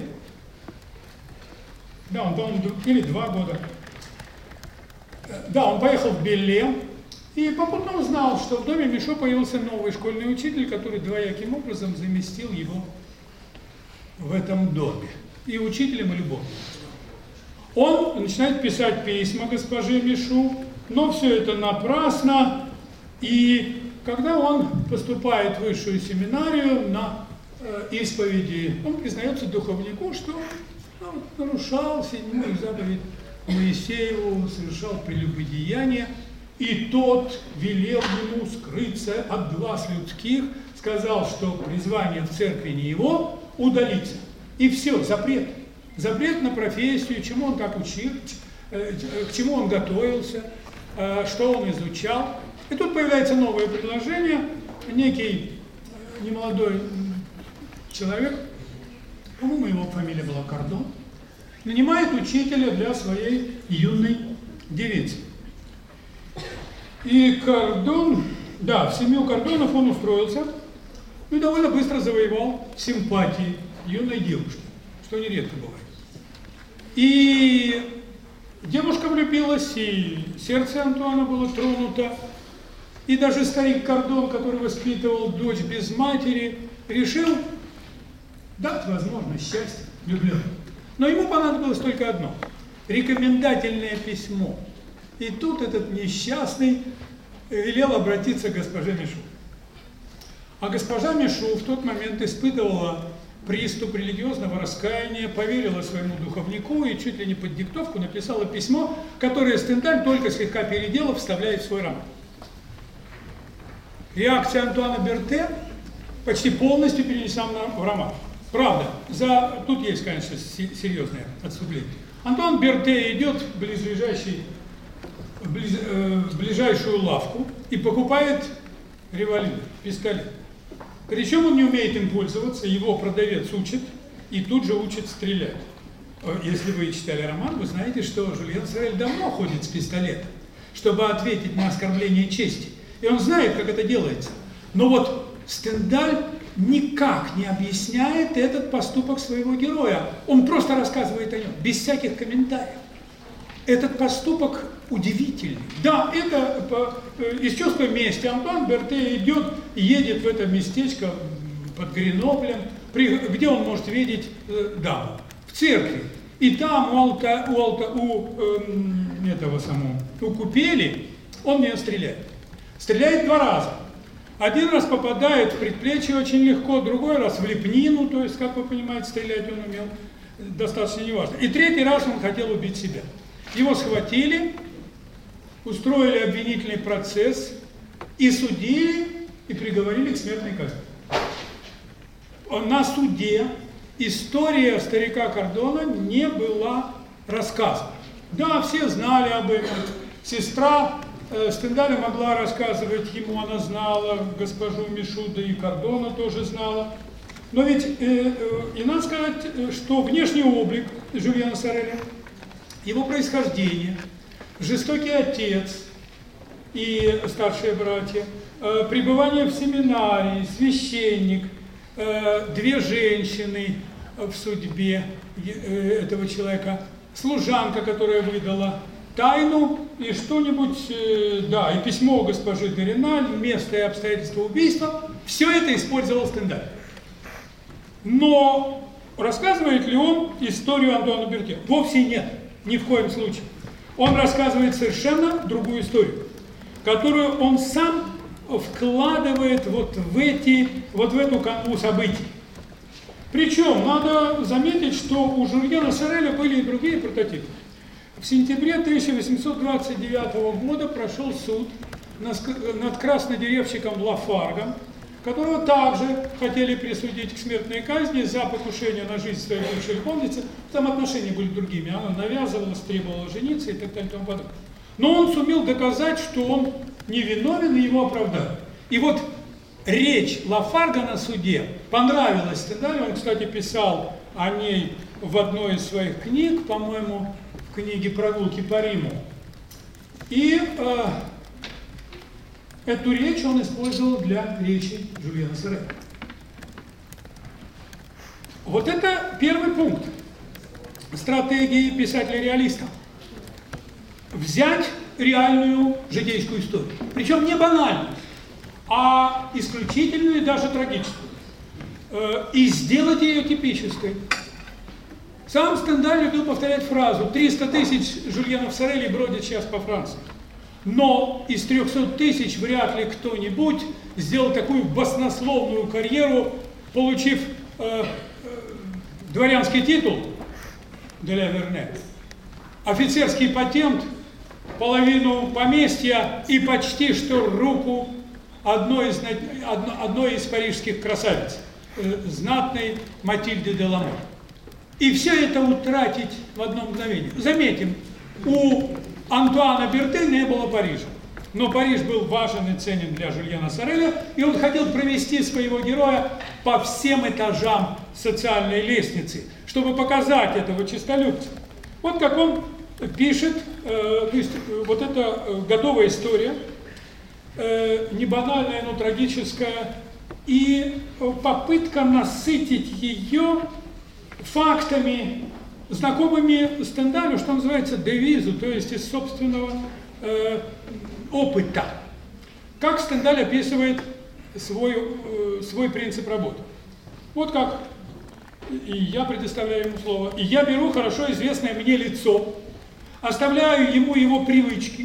Да, он, по-моему, или 2 года. Да, он поехал в Белле и попутно узнал, что в доме Мишо появился новый школьный учитель, который двояким образом заместил его в этом доме. И учителем, и любовником. Он начинает писать письма госпоже Мишу, но все это напрасно. И когда он поступает в высшую семинарию на исповеди, он признается духовнику, что он нарушал 7-ю заповедь Моисееву, совершал прелюбодеяние, и тот велел ему скрыться от глаз людских, сказал, что призвание в церкви не его, удалиться. И все, запрет. Запрет на профессию, чему он так учил, к чему он готовился, что он изучал. И тут появляется новое предложение. Некий немолодой человек, по-моему, его фамилия была Кардон, нанимает учителя для своей юной девицы. И Кардон, да, в семью Кардонов он устроился и довольно быстро завоевал симпатии юной девушки, что нередко бывает. И девушка влюбилась, и сердце Антуана было тронуто, и даже старик Кардон, который воспитывал дочь без матери, решил дать возможность счастья влюбленным. Но ему понадобилось только одно – рекомендательное письмо. И тут этот несчастный велел обратиться к госпоже Мишу. А госпожа Мишу в тот момент испытывала приступ религиозного раскаяния, поверила своему духовнику и чуть ли не под диктовку написала письмо, которое Стендаль, только слегка переделав, вставляет в свой роман. Реакция Антуана Берте почти полностью перенесена в роман. Правда, тут есть, конечно, серьезное отступление. Антуан Берте идет в ближайшую лавку и покупает револьвер, пистолет. Причем он не умеет им пользоваться, его продавец учит и тут же учит стрелять. Если вы читали роман, вы знаете, что Жюльен Сорель давно ходит с пистолетом, чтобы ответить на оскорбление чести. И он знает, как это делается. Но вот Стендаль никак не объясняет этот поступок своего героя. Он просто рассказывает о нем, без всяких комментариев. Этот поступок удивительный. Да, это из чувства мести Антуан Берте едет в это местечко под Греноблем, где он может видеть даму. В церкви. И там у купели он в нее стреляет. Стреляет 2 раза. Один раз попадает в предплечье очень легко, другой раз в лепнину, то есть, как вы понимаете, стрелять он умел, достаточно неважно. И 3-й раз он хотел убить себя. Его схватили, устроили обвинительный процесс, и судили, и приговорили к смертной казни. На суде история старика Кардона не была рассказана. Да, все знали об этом. Сестра Стендаля могла рассказывать ему, она знала госпожу Мишу, да и Кардона тоже знала. Но ведь, и надо сказать, что внешний облик Жюльена Сореля, его происхождение, жестокий отец и старшие братья, пребывание в семинарии, священник, 2 женщины в судьбе этого человека, служанка, которая выдала тайну и что-нибудь, да, и письмо госпожи де Реналь, место и обстоятельства убийства, все это использовал Стендаль. Но рассказывает ли он историю Антуана Берте? Вовсе нет, ни в коем случае. Он рассказывает совершенно другую историю, которую он сам вкладывает вот в эту канву событий. Причем надо заметить, что у Жюльена Сореля были и другие прототипы. В сентябре 1829 года прошел суд над краснодеревщиком Лафаргом, которого также хотели присудить к смертной казни за покушение на жизнь своей бывшей любовницы. Там отношения были другими, она навязывалась, требовала жениться и так далее и тому подобное. Но он сумел доказать, что он невиновен, и его оправдали. И вот речь Лафарга на суде понравилась Стендалю. Он, кстати, писал о ней в одной из своих книг, по-моему, в книге «Прогулки по Риму». И эту речь он использовал для речи Жюльена Сореля. Вот это первый пункт стратегии писателя-реалиста. Взять реальную житейскую историю. Причем не банальную, а исключительную и даже трагическую. И сделать ее типической. Сам Стендаль любил повторять фразу: 300 тысяч Жюльенов Сорелей бродят сейчас по Франции. Но из 300 тысяч вряд ли кто-нибудь сделал такую баснословную карьеру, получив дворянский титул де ла Верне, офицерский патент, половину поместья и почти что руку одной из парижских красавиц, знатной Матильды де Ламоль. И все это утратить в одно мгновение. Заметим, у Антуана Берте не было Парижа. Но Париж был важен и ценен для Жюльена Сореля, и он хотел провести своего героя по всем этажам социальной лестницы, чтобы показать этого честолюбца. Вот как он пишет, то есть вот эта готовая история, не банальная, но трагическая, и попытка насытить ее фактами, знакомыми Стендалю, что называется, девизу, то есть из собственного опыта. Как Стендаль описывает свой принцип работы? Вот как, и я предоставляю ему слово, и я беру хорошо известное мне лицо, оставляю ему его привычки,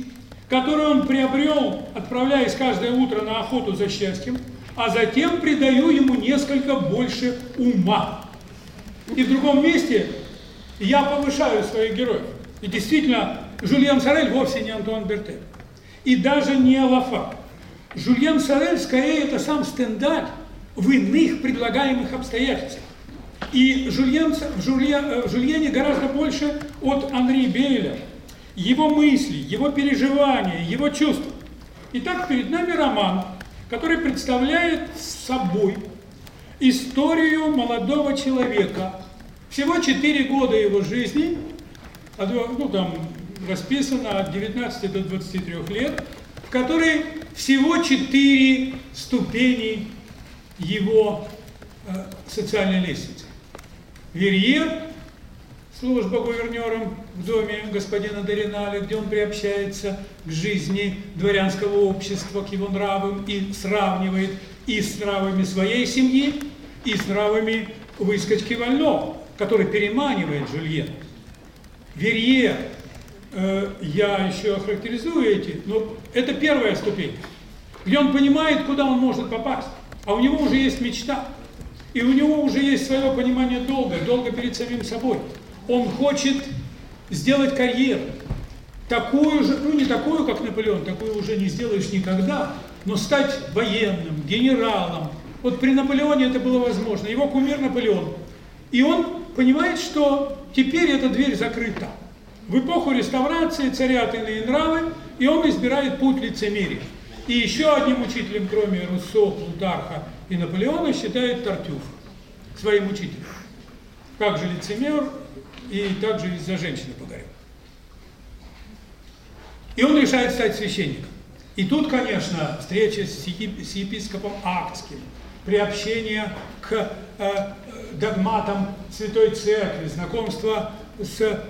которую он приобрел, отправляясь каждое утро на охоту за счастьем, а затем придаю ему несколько больше ума. И в другом месте я повышаю своих героев. И действительно, Жюльен Сорель вовсе не Антуан Бертель. И даже не Лафак. Жюльен Сорель, скорее, это сам Стендаль в иных предлагаемых обстоятельствах. И в Жюльене гораздо больше от Анри Бейля. Его мысли, его переживания, его чувства. Итак, перед нами роман, который представляет собой историю молодого человека. Всего 4 года его жизни, ну там расписано от 19 до 23 лет, в которой всего 4 ступени его социальной лестницы. Верьер, служба гувернером в доме господина де Реналя, где он приобщается к жизни дворянского общества, к его нравам и сравнивает и с нравами своей семьи, и с нравами выскочки Вально, который переманивает Жюльена. Верьер, я еще охарактеризую эти, но это первая ступень, где он понимает, куда он может попасть, а у него уже есть мечта, и у него уже есть свое понимание долга перед самим собой. Он хочет сделать карьеру, такую же, ну не такую, как Наполеон, такую уже не сделаешь никогда, но стать военным, генералом. Вот при Наполеоне это было возможно, его кумир Наполеон. И он понимает, что теперь эта дверь закрыта. В эпоху реставрации царят иные нравы, и он избирает путь лицемерия. И еще одним учителем, кроме Руссо, Плутарха и Наполеона, считает Тартюфа своим учителем. Как же лицемер, и также из-за женщины погорел. И он решает стать священником. И тут, конечно, встреча с епископом Актским, приобщение к догматам Святой Церкви, знакомство с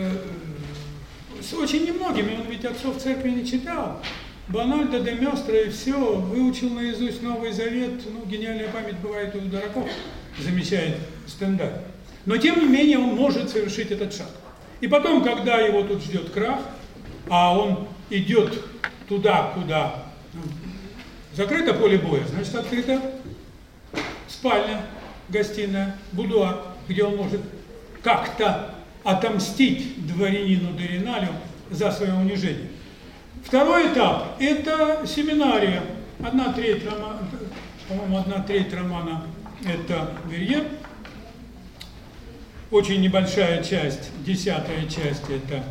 очень немногими, он ведь отцов церкви не читал. Бональдо де Мёстро и все, выучил наизусть Новый Завет, ну, гениальная память бывает у дураков, замечает Стендаль. Но, тем не менее, он может совершить этот шаг. И потом, когда его тут ждет крах, а он идет туда, куда закрыто поле боя, значит, открыта спальня, гостиная, будуар, где он может как-то отомстить дворянину де Реналю за свое унижение. Второй этап – это семинария. 1/3 романа, по-моему, 1/3 романа – это Верьер. Очень небольшая часть, 10-я часть – это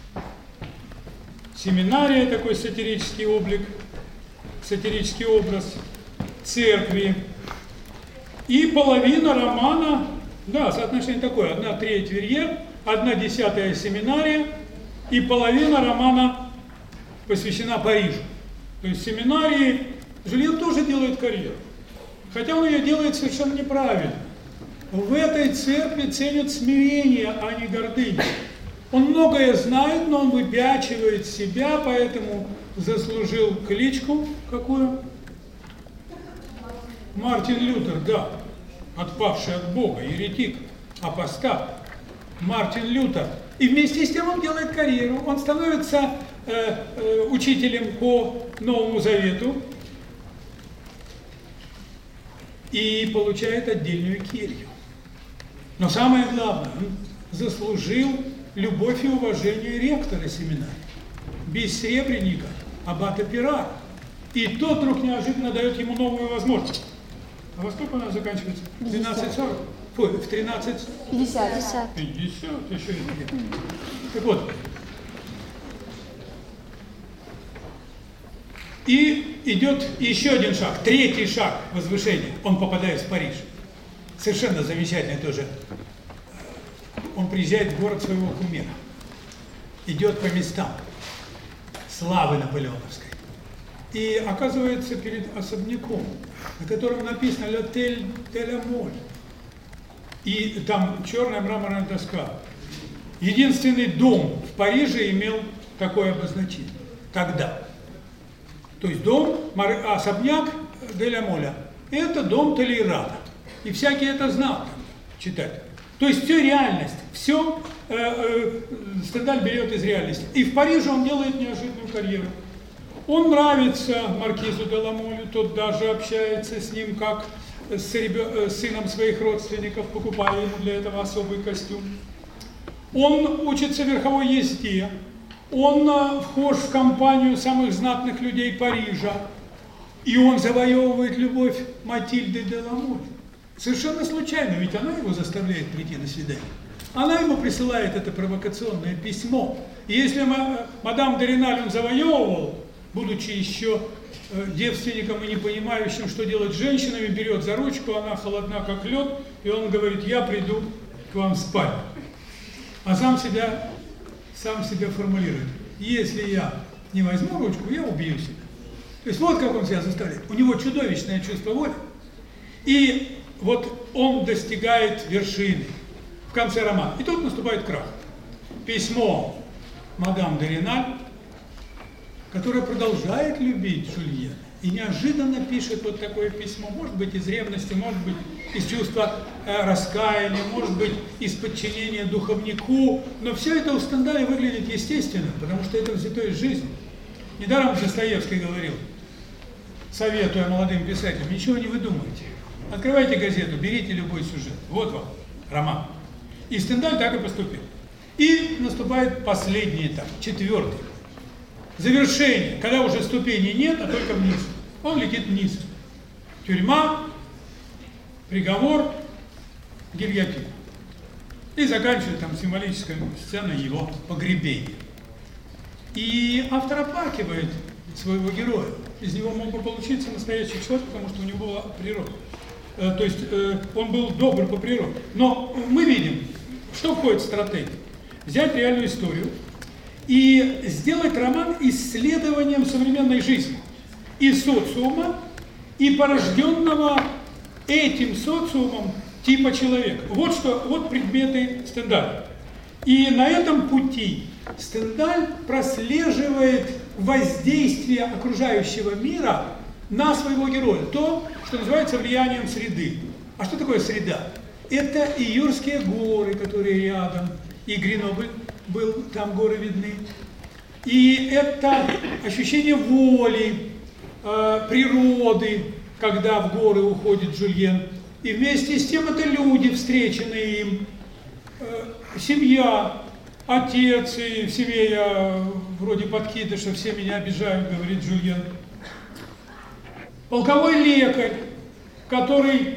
семинария, такой сатирический облик, сатирический образ церкви. И половина романа, да, соотношение такое, 1/3 Верьер, 1/10 семинария, и половина романа посвящена Парижу. То есть в семинарии Жюльен тоже делает карьеру, хотя он ее делает совершенно неправильно. В этой церкви ценят смирение, а не гордыню. Он многое знает, но он выпячивает себя, поэтому заслужил кличку какую? Мартин Лютер, да, отпавший от Бога, еретик, апостат. Мартин Лютер. И вместе с тем он делает карьеру. Он становится учителем по Новому Завету и получает отдельную келью. Но самое главное, он заслужил любовь и уважение ректора семинарии, бессребреника, аббата Пирара. И тот вдруг неожиданно дает ему новую возможность. А во сколько она заканчивается? 12:40? Ой, в 13? 50. 50, еще и нет. Так вот. И идет еще один шаг, 3-й шаг возвышения. Он попадает в Париж. Совершенно замечательный тоже. Он приезжает в город своего кумира. Идет по местам славы наполеоновской. И оказывается перед особняком, на котором написано «L'Hôtel de la Mole». И там черная мраморная доска. Единственный дом в Париже имел такое обозначение. Тогда. То есть дом, особняк де ля Моля. Это дом Толейрана. И всякий это знал, читать. То есть все реальность, все Стендаль берет из реальности. И в Париже он делает неожиданную карьеру. Он нравится маркизу де Ламолю, тот даже общается с ним как с сыном своих родственников, покупая ему для этого особый костюм. Он учится верховой езде, он вхож в компанию самых знатных людей Парижа, и он завоевывает любовь Матильды де Ламоль. Совершенно случайно, ведь она его заставляет прийти на свидание. Она ему присылает это провокационное письмо. И если мадам де Реналь он завоевывал, будучи еще девственником и не понимающим, что делать с женщинами, берет за ручку, она холодна как лед, и он говорит: я приду к вам спать. А сам себя формулирует: если я не возьму ручку, я убью себя. То есть вот как он себя заставляет. У него чудовищное чувство воли. И вот он достигает вершины в конце романа. И тут наступает крах. Письмо мадам де Реналь, которая продолжает любить Жюльена, и неожиданно пишет вот такое письмо, может быть, из ревности, может быть, из чувства раскаяния, может быть, из подчинения духовнику, но все это у Стендаля выглядит естественно, потому что это взято из жизни. Недаром Достоевский говорил, советуя молодым писателям: ничего не выдумывайте, открывайте газету, берите любой сюжет, вот вам роман. И Стендаль так и поступил. И наступает последний этап, 4-й. Завершение, когда уже ступеней нет, а только вниз. Он летит вниз. Тюрьма, приговор, гильотина. И заканчивает там символическая сцена его погребения. И автор оплакивает своего героя. Из него мог бы получиться настоящий человек, потому что у него была природа. То есть он был добр по природе. Но мы видим, что входит в стратегию. Взять реальную историю и сделать роман исследованием современной жизни и социума, и порожденного этим социумом типа человека. Вот предметы Стендаля. И на этом пути Стендаль прослеживает воздействие окружающего мира на своего героя. То, что называется влиянием среды. А что такое среда? Это и Юрские горы, которые рядом, и Гренобль был, там горы видны. И это ощущение воли, природы, когда в горы уходит Жюльен. И вместе с тем это люди, встреченные им, семья, отец, и в семье я вроде подкидыша, все меня обижают, говорит Жюльен. Полковой лекарь, который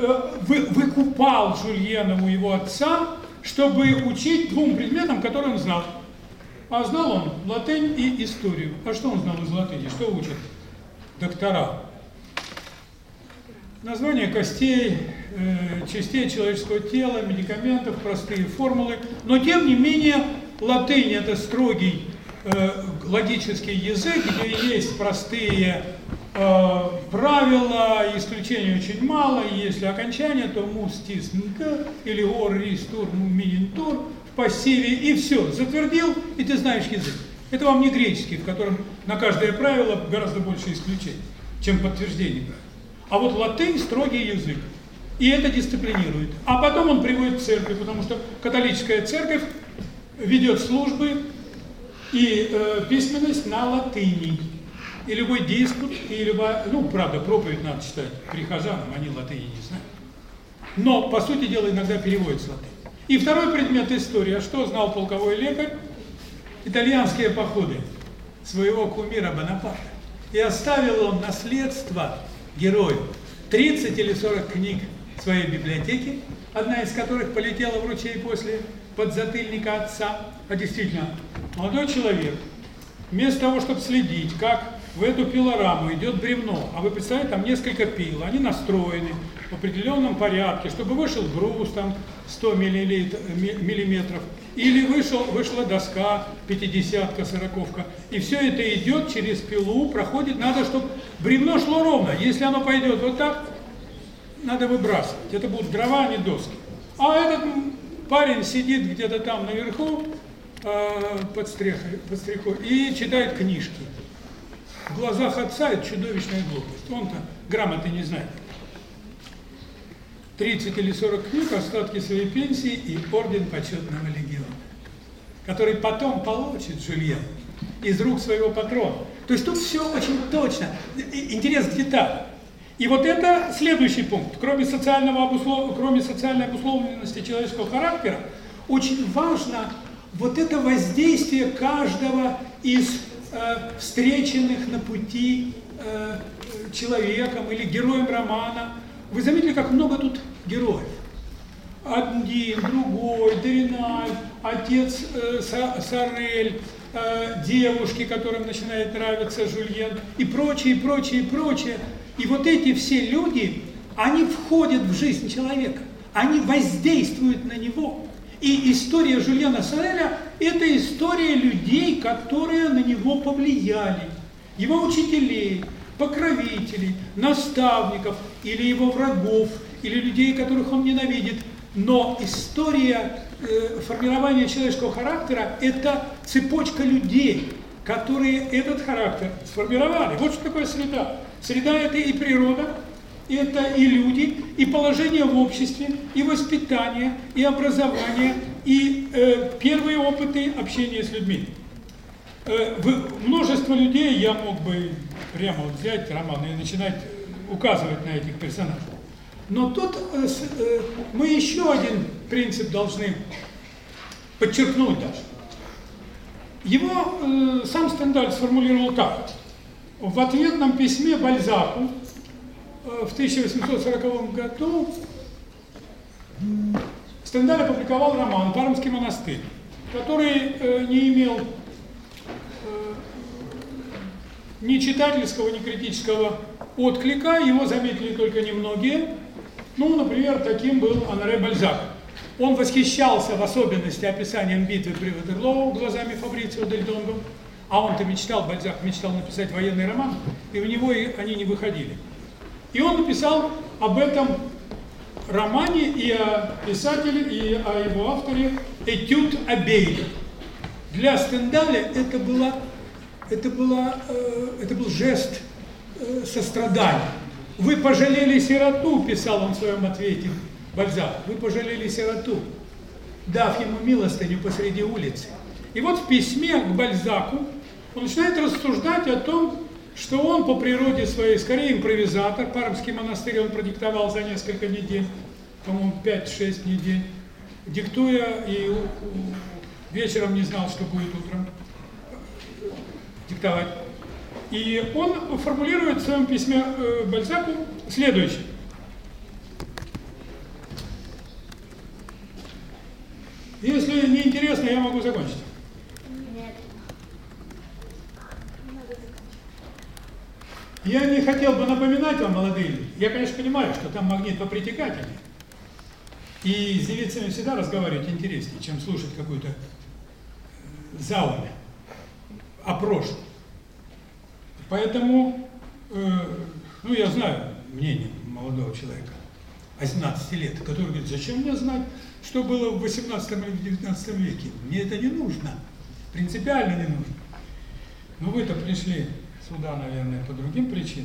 выкупал Жюльена у его отца, чтобы учить 2 предметам, которые он знал. А знал он латынь и историю. А что он знал из латыни? Что учат доктора? Название костей, частей человеческого тела, медикаментов, простые формулы. Но тем не менее, латынь – это строгий логический язык, где есть простые правила, исключений очень мало. Если окончание, то мус, тис, нк, или ор, рис, тур, минин, тур в пассиве, и все. Затвердил, и ты знаешь язык. Это вам не греческий, в котором на каждое правило гораздо больше исключений, чем подтверждений правил. А вот латынь – строгий язык. И это дисциплинирует. А потом он приводит в церковь, потому что католическая церковь ведет службы и письменность на латыни. И любой диспут, и любая, правда, проповедь надо читать прихожанам, они латыни не знают. Но, по сути дела, иногда переводят с латыни. И второй предмет истории. А что знал полковой лекарь? Итальянские походы своего кумира Бонапарта. И оставил он наследство герою 30 или 40 книг в своей библиотеке, одна из которых полетела в ручей после подзатыльника отца. А действительно, молодой человек, вместо того, чтобы следить, как в эту пилораму идет бревно, а вы представляете, там несколько пил, они настроены в определенном порядке, чтобы вышел груз там 100 миллиметров, или вышла доска 50-ка, 40-ка, и все это идет через пилу, проходит, надо, чтобы бревно шло ровно. Если оно пойдет вот так, надо выбрасывать. Это будут дрова, а не доски. А этот парень сидит где-то там наверху под стрехой и читает книжки. В глазах отца это чудовищная глупость. Он-то грамоты не знает. 30 или 40 книг, остатки своей пенсии и орден почетного легиона, который потом получит Жюльен из рук своего патрона. То есть тут все очень точно. Интерес к деталям. И вот это следующий пункт. Кроме социальной обусловленности человеческого характера, очень важно вот это воздействие каждого из встреченных на пути человеком или героем романа. Вы заметили, как много тут героев? Один, другой, Дериналь, отец Сорель, девушки, которым начинает нравиться Жюльен, и прочее, прочее, прочее. И вот эти все люди, они входят в жизнь человека, они воздействуют на него. И история Жюльена Сореля – это история людей, которые на него повлияли, его учителей, покровителей, наставников, или его врагов, или людей, которых он ненавидит. Но история формирования человеческого характера – это цепочка людей, которые этот характер сформировали. Вот что такое среда. Среда – это и природа, это и люди, и положение в обществе, и воспитание, и образование, и первые опыты общения с людьми. Множество людей, я мог бы прямо вот взять роман и начинать указывать на этих персонажей. Но тут мы еще один принцип должны подчеркнуть даже. Его сам Стендаль сформулировал так. В ответном письме Бальзаку в 1840 году Стендаль опубликовал роман «Пармский монастырь», который не имел ни читательского, ни критического отклика, его заметили только немногие. Ну, например, таким был Аноре Бальзак. Он восхищался в особенности описанием битвы при Ватерлоу глазами Фабрицио дель Донго, а он-то мечтал, Бальзак мечтал написать военный роман, и у него они не выходили. И он написал об этом романе и о писателе, и о его авторе «Этюд о Бейле». Для Стендаля это был жест сострадания. «Вы пожалели сироту», писал он в своем ответе Бальзак, «вы пожалели сироту, дав ему милостыню посреди улицы». И вот в письме к Бальзаку он начинает рассуждать о том, что он по природе своей скорее импровизатор. Пармский монастырь он продиктовал за несколько недель, по-моему, 5-6 недель, диктуя, и вечером не знал, что будет утром диктовать. И он формулирует в своем письме Бальзаку следующее. Если не интересно, я могу закончить. Я не хотел бы напоминать вам, молодые люди, я, конечно, понимаю, что там магнитопритекательный, и с девицами всегда разговаривать интереснее, чем слушать какую-то заумя о прошлом. Поэтому, ну, я знаю мнение молодого человека, 18 лет, который говорит, зачем мне знать, что было в 18 или в 19 веке? Мне это не нужно, принципиально не нужно. Но вы-то пришли сюда, наверное, по другим причинам.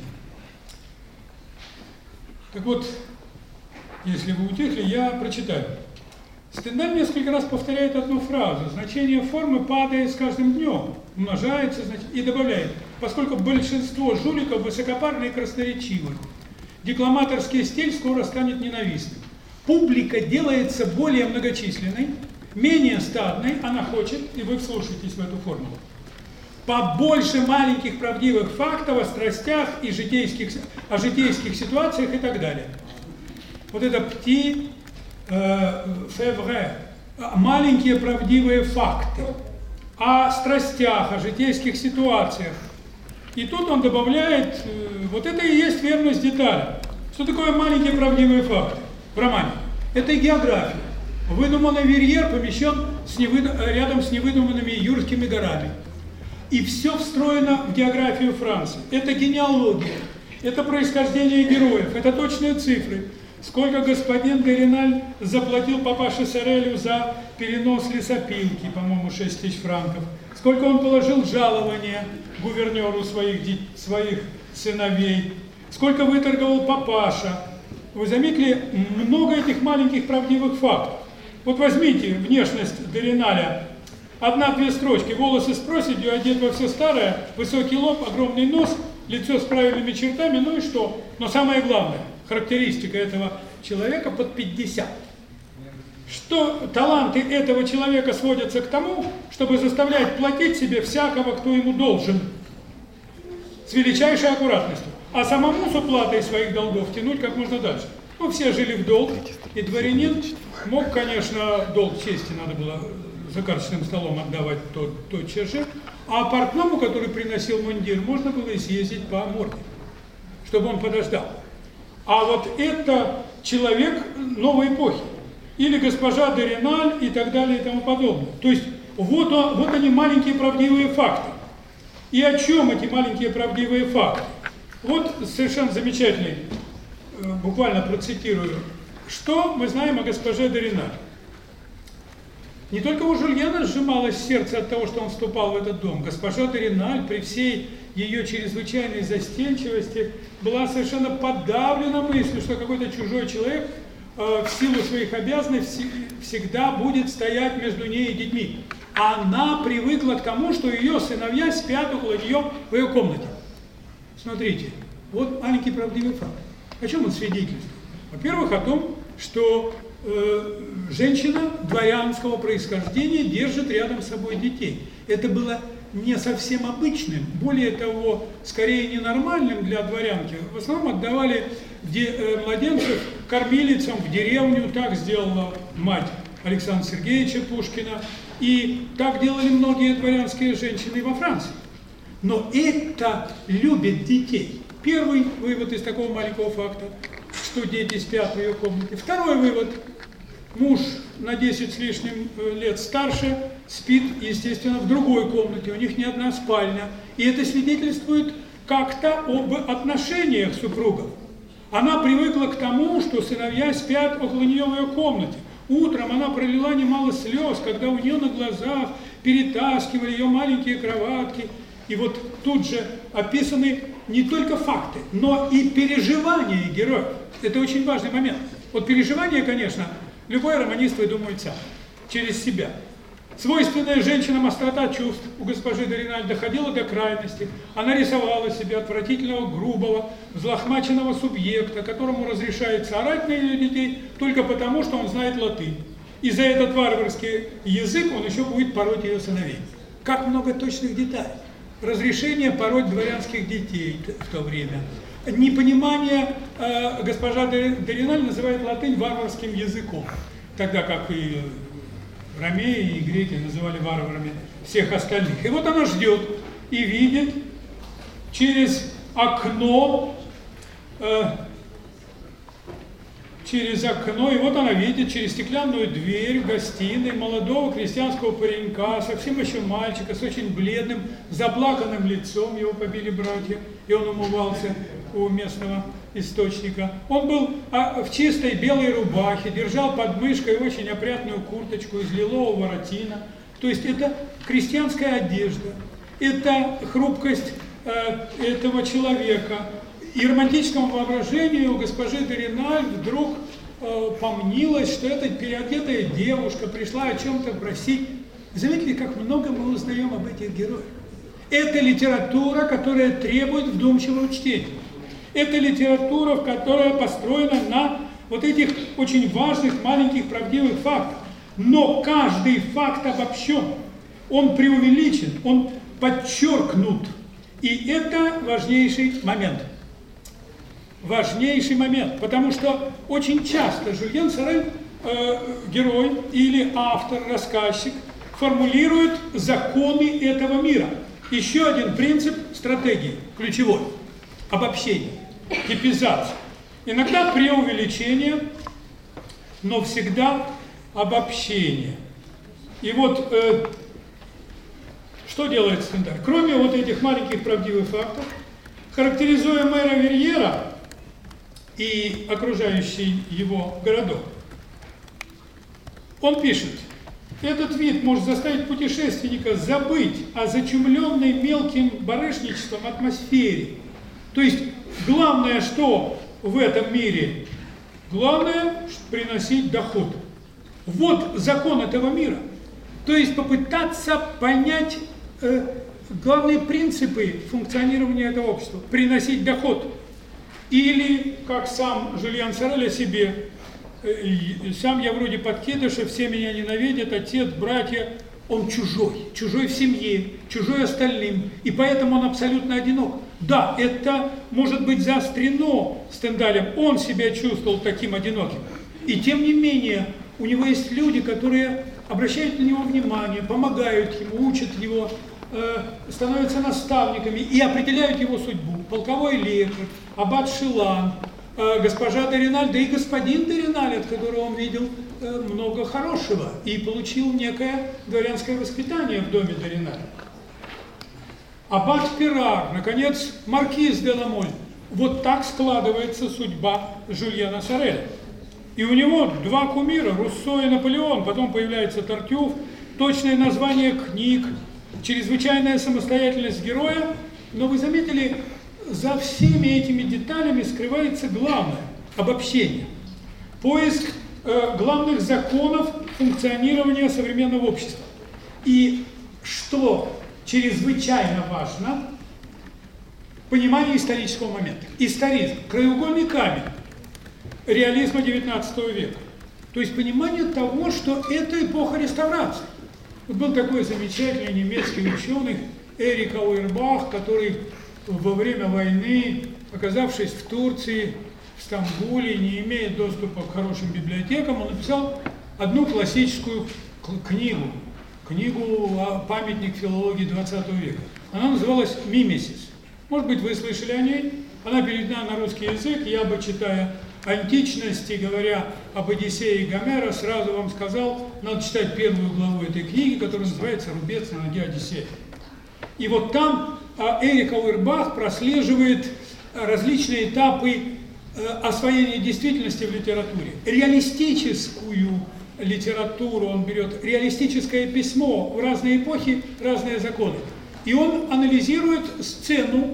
Так вот, если вы утихли, я прочитаю. Стендаль несколько раз повторяет одну фразу. Значение формы падает с каждым днем, умножается, и добавляет, поскольку большинство жуликов высокопарны и красноречивы. Декламаторский стиль скоро станет ненавистным. Публика делается более многочисленной, менее стадной, она хочет, и вы вслушаетесь в эту формулу. Побольше маленьких правдивых фактов о страстях и о житейских ситуациях и так далее. Вот это «petit fait vrai», маленькие правдивые факты о страстях, о житейских ситуациях. И тут он добавляет, вот это и есть верность деталям. Что такое маленькие правдивые факты в романе? Это география. Выдуманный Верьер помещен рядом с невыдуманными Юрскими горами. И все встроено в географию Франции. Это генеалогия, это происхождение героев, это точные цифры. Сколько господин Дериналь заплатил папаше Сорелю за перенос лесопилки, по-моему, 6 000 франков. Сколько он положил жалования гувернеру своих сыновей. Сколько выторговал папаша. Вы заметили, много этих маленьких правдивых фактов. Вот возьмите внешность Дериналя одна-две строчки. Волосы с проседью, одет во все старое, высокий лоб, огромный нос, лицо с правильными чертами, ну и что? Но самое главное, характеристика этого человека под 50. Что таланты этого человека сводятся к тому, чтобы заставлять платить себе всякого, кто ему должен, с величайшей аккуратностью, а самому с уплатой своих долгов тянуть как можно дальше. Ну, все жили в долг, и дворянин мог, конечно, долг чести надо было за карточным столом отдавать тотчас же, а портному, который приносил мундир, можно было и съездить по морде, чтобы он подождал. А вот это человек новой эпохи, или госпожа де Реналь и так далее и тому подобное. То есть вот они маленькие правдивые факты. И о чем эти маленькие правдивые факты? Вот совершенно замечательный, буквально процитирую, что мы знаем о госпоже де Реналь. Не только у Жюльена сжималось сердце от того, что он вступал в этот дом. Госпожа де Реналь при всей ее чрезвычайной застенчивости была совершенно подавлена мыслью, что какой-то чужой человек в силу своих обязанностей всегда будет стоять между ней и детьми. Она привыкла к тому, что ее сыновья спят около нее в ее комнате. Смотрите, вот маленький правдивый факт. О чем он свидетельствует? Во-первых, о том, что женщина дворянского происхождения держит рядом с собой детей. Это было не совсем обычным, более того, скорее ненормальным для дворянки. В основном отдавали младенцев кормилицам в деревню, так сделала мать Александра Сергеевича Пушкина, и так делали многие дворянские женщины во Франции. Но это любит детей. Первый вывод из такого маленького факта, что дети спят в ее комнате. Второй вывод. Муж на 10 с лишним лет старше спит, естественно, в другой комнате. У них не одна спальня. И это свидетельствует как-то об отношениях супругов. Она привыкла к тому, что сыновья спят около нее в ее комнате. Утром она пролила немало слез, когда у нее на глазах перетаскивали ее маленькие кроватки. И вот тут же описаны не только факты, но и переживания героев. Это очень важный момент. Вот переживания, конечно, любой романист выдумывает сам, через себя. Свойственная женщинам острота чувств у госпожи де Реналь доходила до крайности. Она рисовала себе отвратительного, грубого, взлохмаченного субъекта, которому разрешается орать на ее детей только потому, что он знает латынь. И за этот варварский язык он еще будет пороть ее сыновей. Как много точных деталей. Разрешение пороть дворянских детей в то время. Непонимание, госпожа де Реналь называет латынь варварским языком, тогда как и ромеи и греки называли варварами всех остальных. И вот она ждет и видит через окно, и вот она видит через стеклянную дверь в гостиной молодого крестьянского паренька, совсем еще мальчика, с очень бледным, заплаканным лицом, его побили братья, и он умывался у местного источника. Он был в чистой белой рубахе, держал под мышкой очень опрятную курточку из лилового воротина. То есть это крестьянская одежда, это хрупкость этого человека. И романтическому воображению госпожи де Реналь вдруг помнилось, что эта переодетая девушка пришла о чем-то просить. Заметили, как много мы узнаем об этих героях. Это литература, которая требует вдумчивого чтения. Это литература, которая построена на вот этих очень важных, маленьких, правдивых фактах. Но каждый факт обобщен, он преувеличен, он подчеркнут. И это важнейший момент. Важнейший момент, потому что очень часто Жюльен Сорель, герой или автор, рассказчик, формулирует законы этого мира. Еще один принцип стратегии, ключевой. Обобщение, типизация. Иногда преувеличение, но всегда обобщение. И вот что делает Стендаль? Кроме вот этих маленьких правдивых фактов, характеризуя мэра Верьера и окружающий его городок, он пишет: этот вид может заставить путешественника забыть о зачумленной мелким барышничеством атмосфере. То есть главное, что в этом мире? Главное приносить доход. Вот закон этого мира. То есть попытаться понять главные принципы функционирования этого общества, приносить доход. Или, как сам Жюльен Сорель о себе, сам я вроде подкидыша, все меня ненавидят, отец, братья, он чужой в семье, чужой остальным, и поэтому он абсолютно одинок. Да, это может быть заострено Стендалем, он себя чувствовал таким одиноким. И тем не менее, у него есть люди, которые обращают на него внимание, помогают ему, учат его, становятся наставниками и определяют его судьбу. Полковой лекарь, аббат Шилан, госпожа де Реналь, да и господин де Реналь, от которого он видел много хорошего и получил некое дворянское воспитание в доме де Реналь. Аббат Пирар, наконец, маркиз де Ламоль. Вот так складывается судьба Жюльена Сореля. И у него два кумира, Руссо и Наполеон, потом появляется Тартюф, точное название книг, чрезвычайная самостоятельность героя. Но вы заметили, за всеми этими деталями скрывается главное – обобщение. Поиск главных законов функционирования современного общества. И что чрезвычайно важно – понимание исторического момента. Историзм – краеугольный камень реализма XIX века. То есть понимание того, что это эпоха реставрации. Вот был такой замечательный немецкий ученый Эрик Ауэрбах, который во время войны, оказавшись в Турции, в Стамбуле, не имея доступа к хорошим библиотекам, он написал одну классическую книгу «Памятник филологии XX века». Она называлась «Мимесис». Может быть, вы слышали о ней? Она переведена на русский язык. Я бы, читая античности, говоря об Одиссее и Гомера, сразу вам сказал, надо читать первую главу этой книги, которая называется «Рубец на ноге Одиссея». И вот там Эрик Ауэрбах прослеживает различные этапы освоения действительности в литературе. Реалистическую литературу он берет, реалистическое письмо в разные эпохи, разные законы. И он анализирует сцену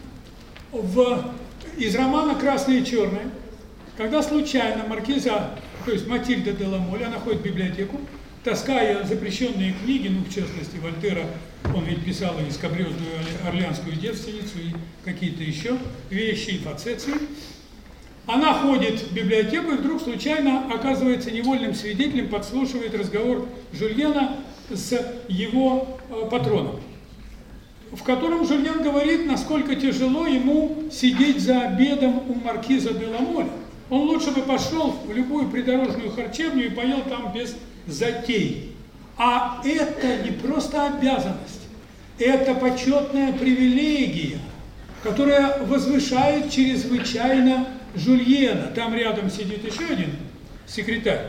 из романа «Красное и черное», когда случайно маркиза, то есть Матильда де Ламоль, она ходит в библиотеку, таская запрещенные книги, ну, в частности, Вольтера, он ведь писал и «Скабрёзную орлеанскую девственницу», и какие-то еще вещи, и Фацеции. Она ходит в библиотеку и вдруг случайно оказывается невольным свидетелем, подслушивает разговор Жюльена с его патроном, в котором Жюльен говорит, насколько тяжело ему сидеть за обедом у маркиза де Ламоля. Он лучше бы пошел в любую придорожную харчевню и поел там без затей. А это не просто обязанность, это почетная привилегия, которая возвышает чрезвычайно Жюльена. Там рядом сидит еще один секретарь,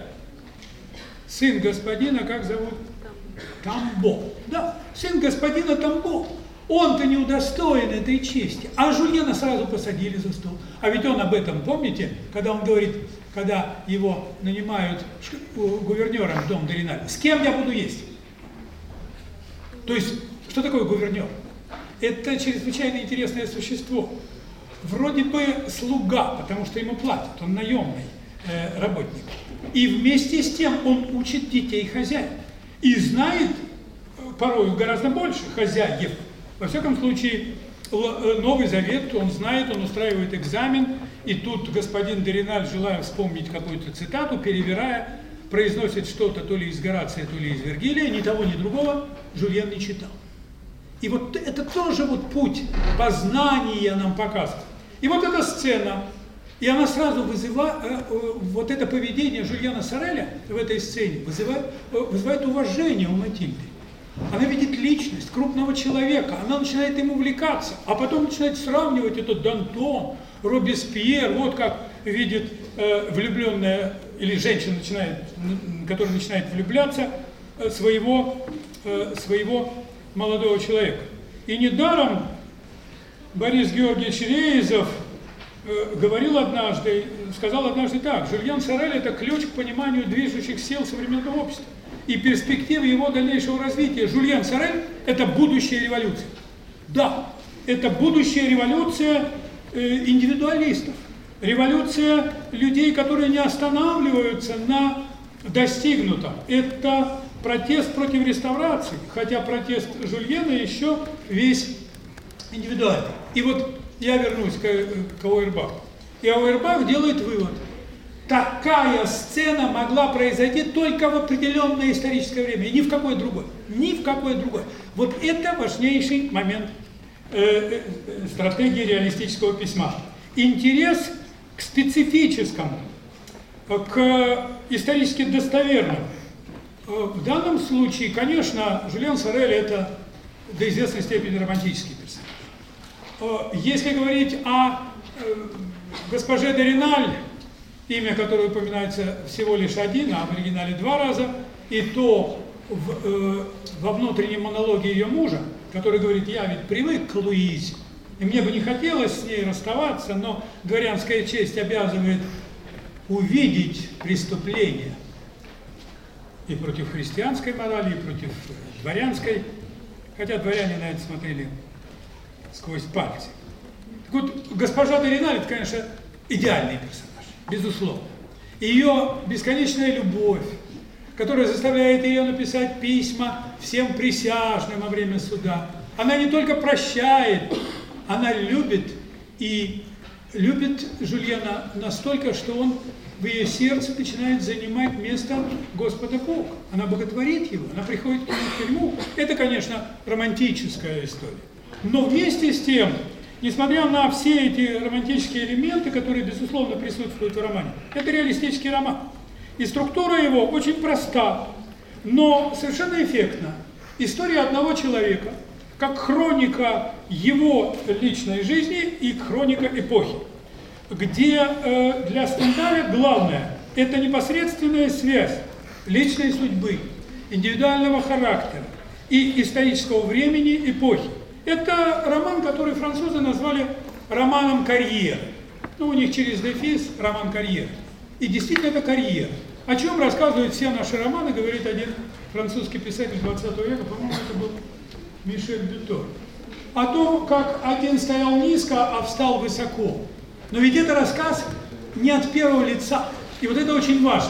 сын господина, как зовут? Тамбо. Да, сын господина Тамбо. Он-то не удостоен этой чести. А Жюльена сразу посадили за стол. А ведь он об этом, помните, когда он говорит, когда его нанимают гувернером в дом де Реналь, с кем я буду есть? То есть, что такое гувернер? Это чрезвычайно интересное существо. Вроде бы слуга, потому что ему платят, он наемный работник. И вместе с тем он учит детей хозяев. И знает порою гораздо больше хозяев. Во всяком случае, Новый Завет он знает, он устраивает экзамен, и тут господин де Реналь, желая вспомнить какую-то цитату, перевирая, произносит что-то то ли из Горация, то ли из Вергилия, ни того, ни другого Жюльен не читал. И вот это тоже вот путь познания нам показывает. И вот эта сцена, и она сразу вызывает, вот это поведение Жюльена Сореля в этой сцене вызывает уважение у Матильды. Она видит личность крупного человека, она начинает им увлекаться, а потом начинает сравнивать этот Д'Антон, Робеспьер, вот как видит влюбленная, или женщина, которая начинает влюбляться, своего молодого человека. И недаром Борис Георгиевич Рейзов сказал однажды так: Жюльен Сорель – это ключ к пониманию движущих сил современного общества и перспективы его дальнейшего развития. Жюльен Сорель – это будущая революция. Да, это будущая революция индивидуалистов, революция людей, которые не останавливаются на достигнутом. Это протест против реставрации, хотя протест Жульена еще весь индивидуальный. И вот я вернусь к Ауэрбаху. И Ауэрбах делает вывод. Такая сцена могла произойти только в определенное историческое время, и ни в какое другое. Ни в какое другое. Вот это важнейший момент стратегии реалистического письма. Интерес к специфическому, к исторически достоверному. В данном случае, конечно, Жюльен Сорель – это до известной степени романтический персонаж. Если говорить о госпоже де Реналь, имя которое упоминается всего лишь один, а в оригинале 2 раза, и то во внутреннем монологе ее мужа, который говорит: я ведь привык к Луизе, и мне бы не хотелось с ней расставаться, но дворянская честь обязывает увидеть преступление и против христианской морали, и против дворянской, хотя дворяне на это смотрели сквозь пальцы. Так вот, госпожа де Реналь – это, конечно, идеальный персонаж, безусловно. Ее бесконечная любовь, которая заставляет ее написать письма всем присяжным во время суда. Она не только прощает, она любит, и любит Жульена настолько, что он в ее сердце начинает занимать место Господа Бога. Она боготворит его, она приходит к нему в тюрьму. Это, конечно, романтическая история. Но вместе с тем, несмотря на все эти романтические элементы, которые, безусловно, присутствуют в романе, это реалистический роман. И структура его очень проста, но совершенно эффектна. История одного человека, как хроника его личной жизни и хроника эпохи, где для Стендаля главное – это непосредственная связь личной судьбы, индивидуального характера и исторического времени эпохи. Это роман, который французы назвали романом карьеры. Ну, у них через дефис роман карьеры. И действительно это карьера. О чем рассказывают все наши романы, говорит один французский писатель 20 века, по-моему, это был Мишель Бютор. О том, как один стоял низко, а встал высоко. Но ведь это рассказ не от первого лица. И вот это очень важно.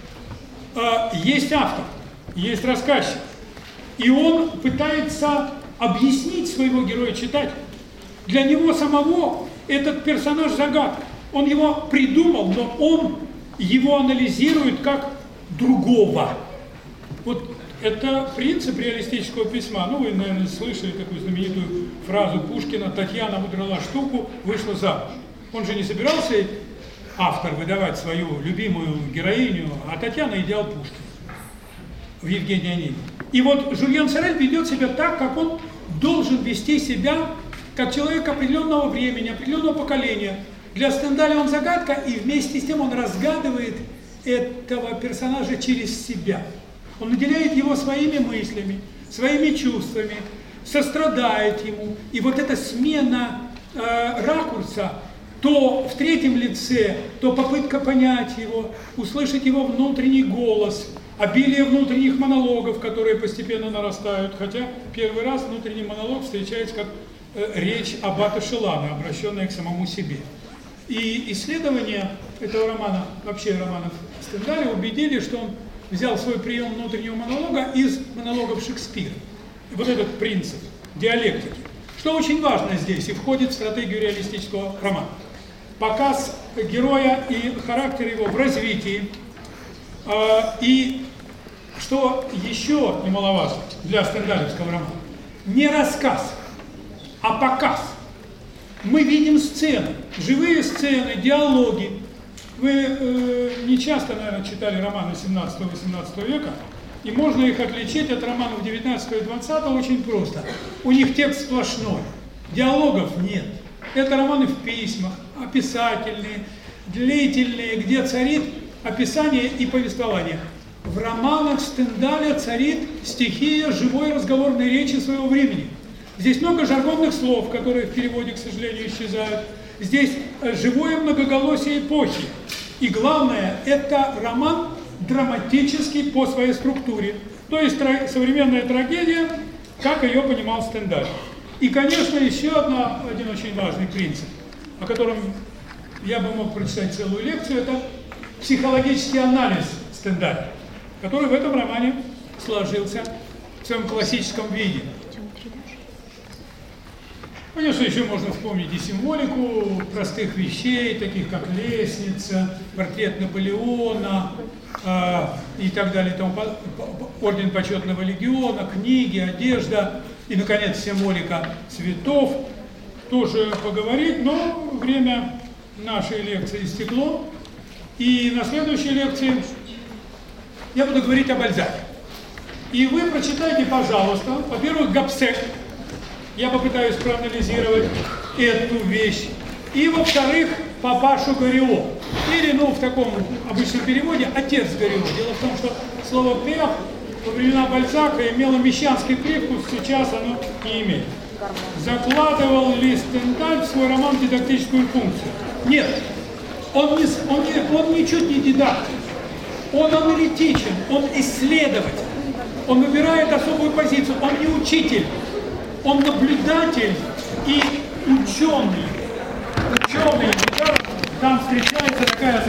Есть автор, есть рассказчик. И он пытается объяснить своего героя читателю. Для него самого этот персонаж загадка. Он его придумал, но он его анализирует как другого. Вот это принцип реалистического письма. Ну, вы, наверное, слышали такую знаменитую фразу Пушкина: «Татьяна выдрала штуку, вышла замуж». Он же не собирался, автор, выдавать свою любимую героиню, а Татьяна – идеал Пушкина в Евгении Онегине. И вот Жюльен Сорель ведет себя так, как он должен вести себя, как человек определенного времени, определенного поколения. Для Стендаля он загадка, и вместе с тем он разгадывает этого персонажа через себя. Он наделяет его своими мыслями, своими чувствами, сострадает ему. И вот эта смена ракурса, то в третьем лице, то попытка понять его, услышать его внутренний голос, обилие внутренних монологов, которые постепенно нарастают, хотя первый раз внутренний монолог встречается как речь аббата Шелана, обращенная к самому себе. И исследования этого романа, вообще романов Стендаля, убедили, что он взял свой прием внутреннего монолога из монологов Шекспира. И вот этот принцип диалектики, что очень важно здесь и входит в стратегию реалистического романа. Показ героя и характер его в развитии. И что еще немаловажно для стендалевского романа, не рассказ, а показ. Мы видим сцены, живые сцены, диалоги. Вы не часто, наверное, читали романы 17-18 века, и можно их отличить от романов 19 и 20 очень просто. У них текст сплошной, диалогов нет. Это романы в письмах, описательные, длительные, где царит описание и повествование. В романах Стендаля царит стихия живой разговорной речи своего времени. Здесь много жаргонных слов, которые в переводе, к сожалению, исчезают. Здесь живое многоголосие эпохи. И главное, это роман драматический по своей структуре. То есть современная трагедия, как ее понимал Стендаль. И, конечно, еще один очень важный принцип, о котором я бы мог прочитать целую лекцию, это психологический анализ Стендаля, который в этом романе сложился в своем классическом виде. Конечно, еще можно вспомнить и символику простых вещей, таких как лестница, портрет Наполеона и так далее, орден почетного легиона, книги, одежда и, наконец, символика цветов. Тоже поговорить, но время нашей лекции истекло. И на следующей лекции я буду говорить о Бальзаке. И вы прочитайте, пожалуйста, во-первых, Гобсек. Я попытаюсь проанализировать эту вещь. И, во-вторых, папашу Гoriot. Или, в таком обычном переводе, отец Goriot. Дело в том, что слово «пер» во времена Бальзака имело мещанский привкус, сейчас оно не имеет. Закладывал ли Стендаль в свой роман дидактическую функцию? Нет. Он ничуть не дидактик. Он аналитичен, он исследователь. Он выбирает особую позицию. Он не учитель. Он наблюдатель и ученый. Там встречается такая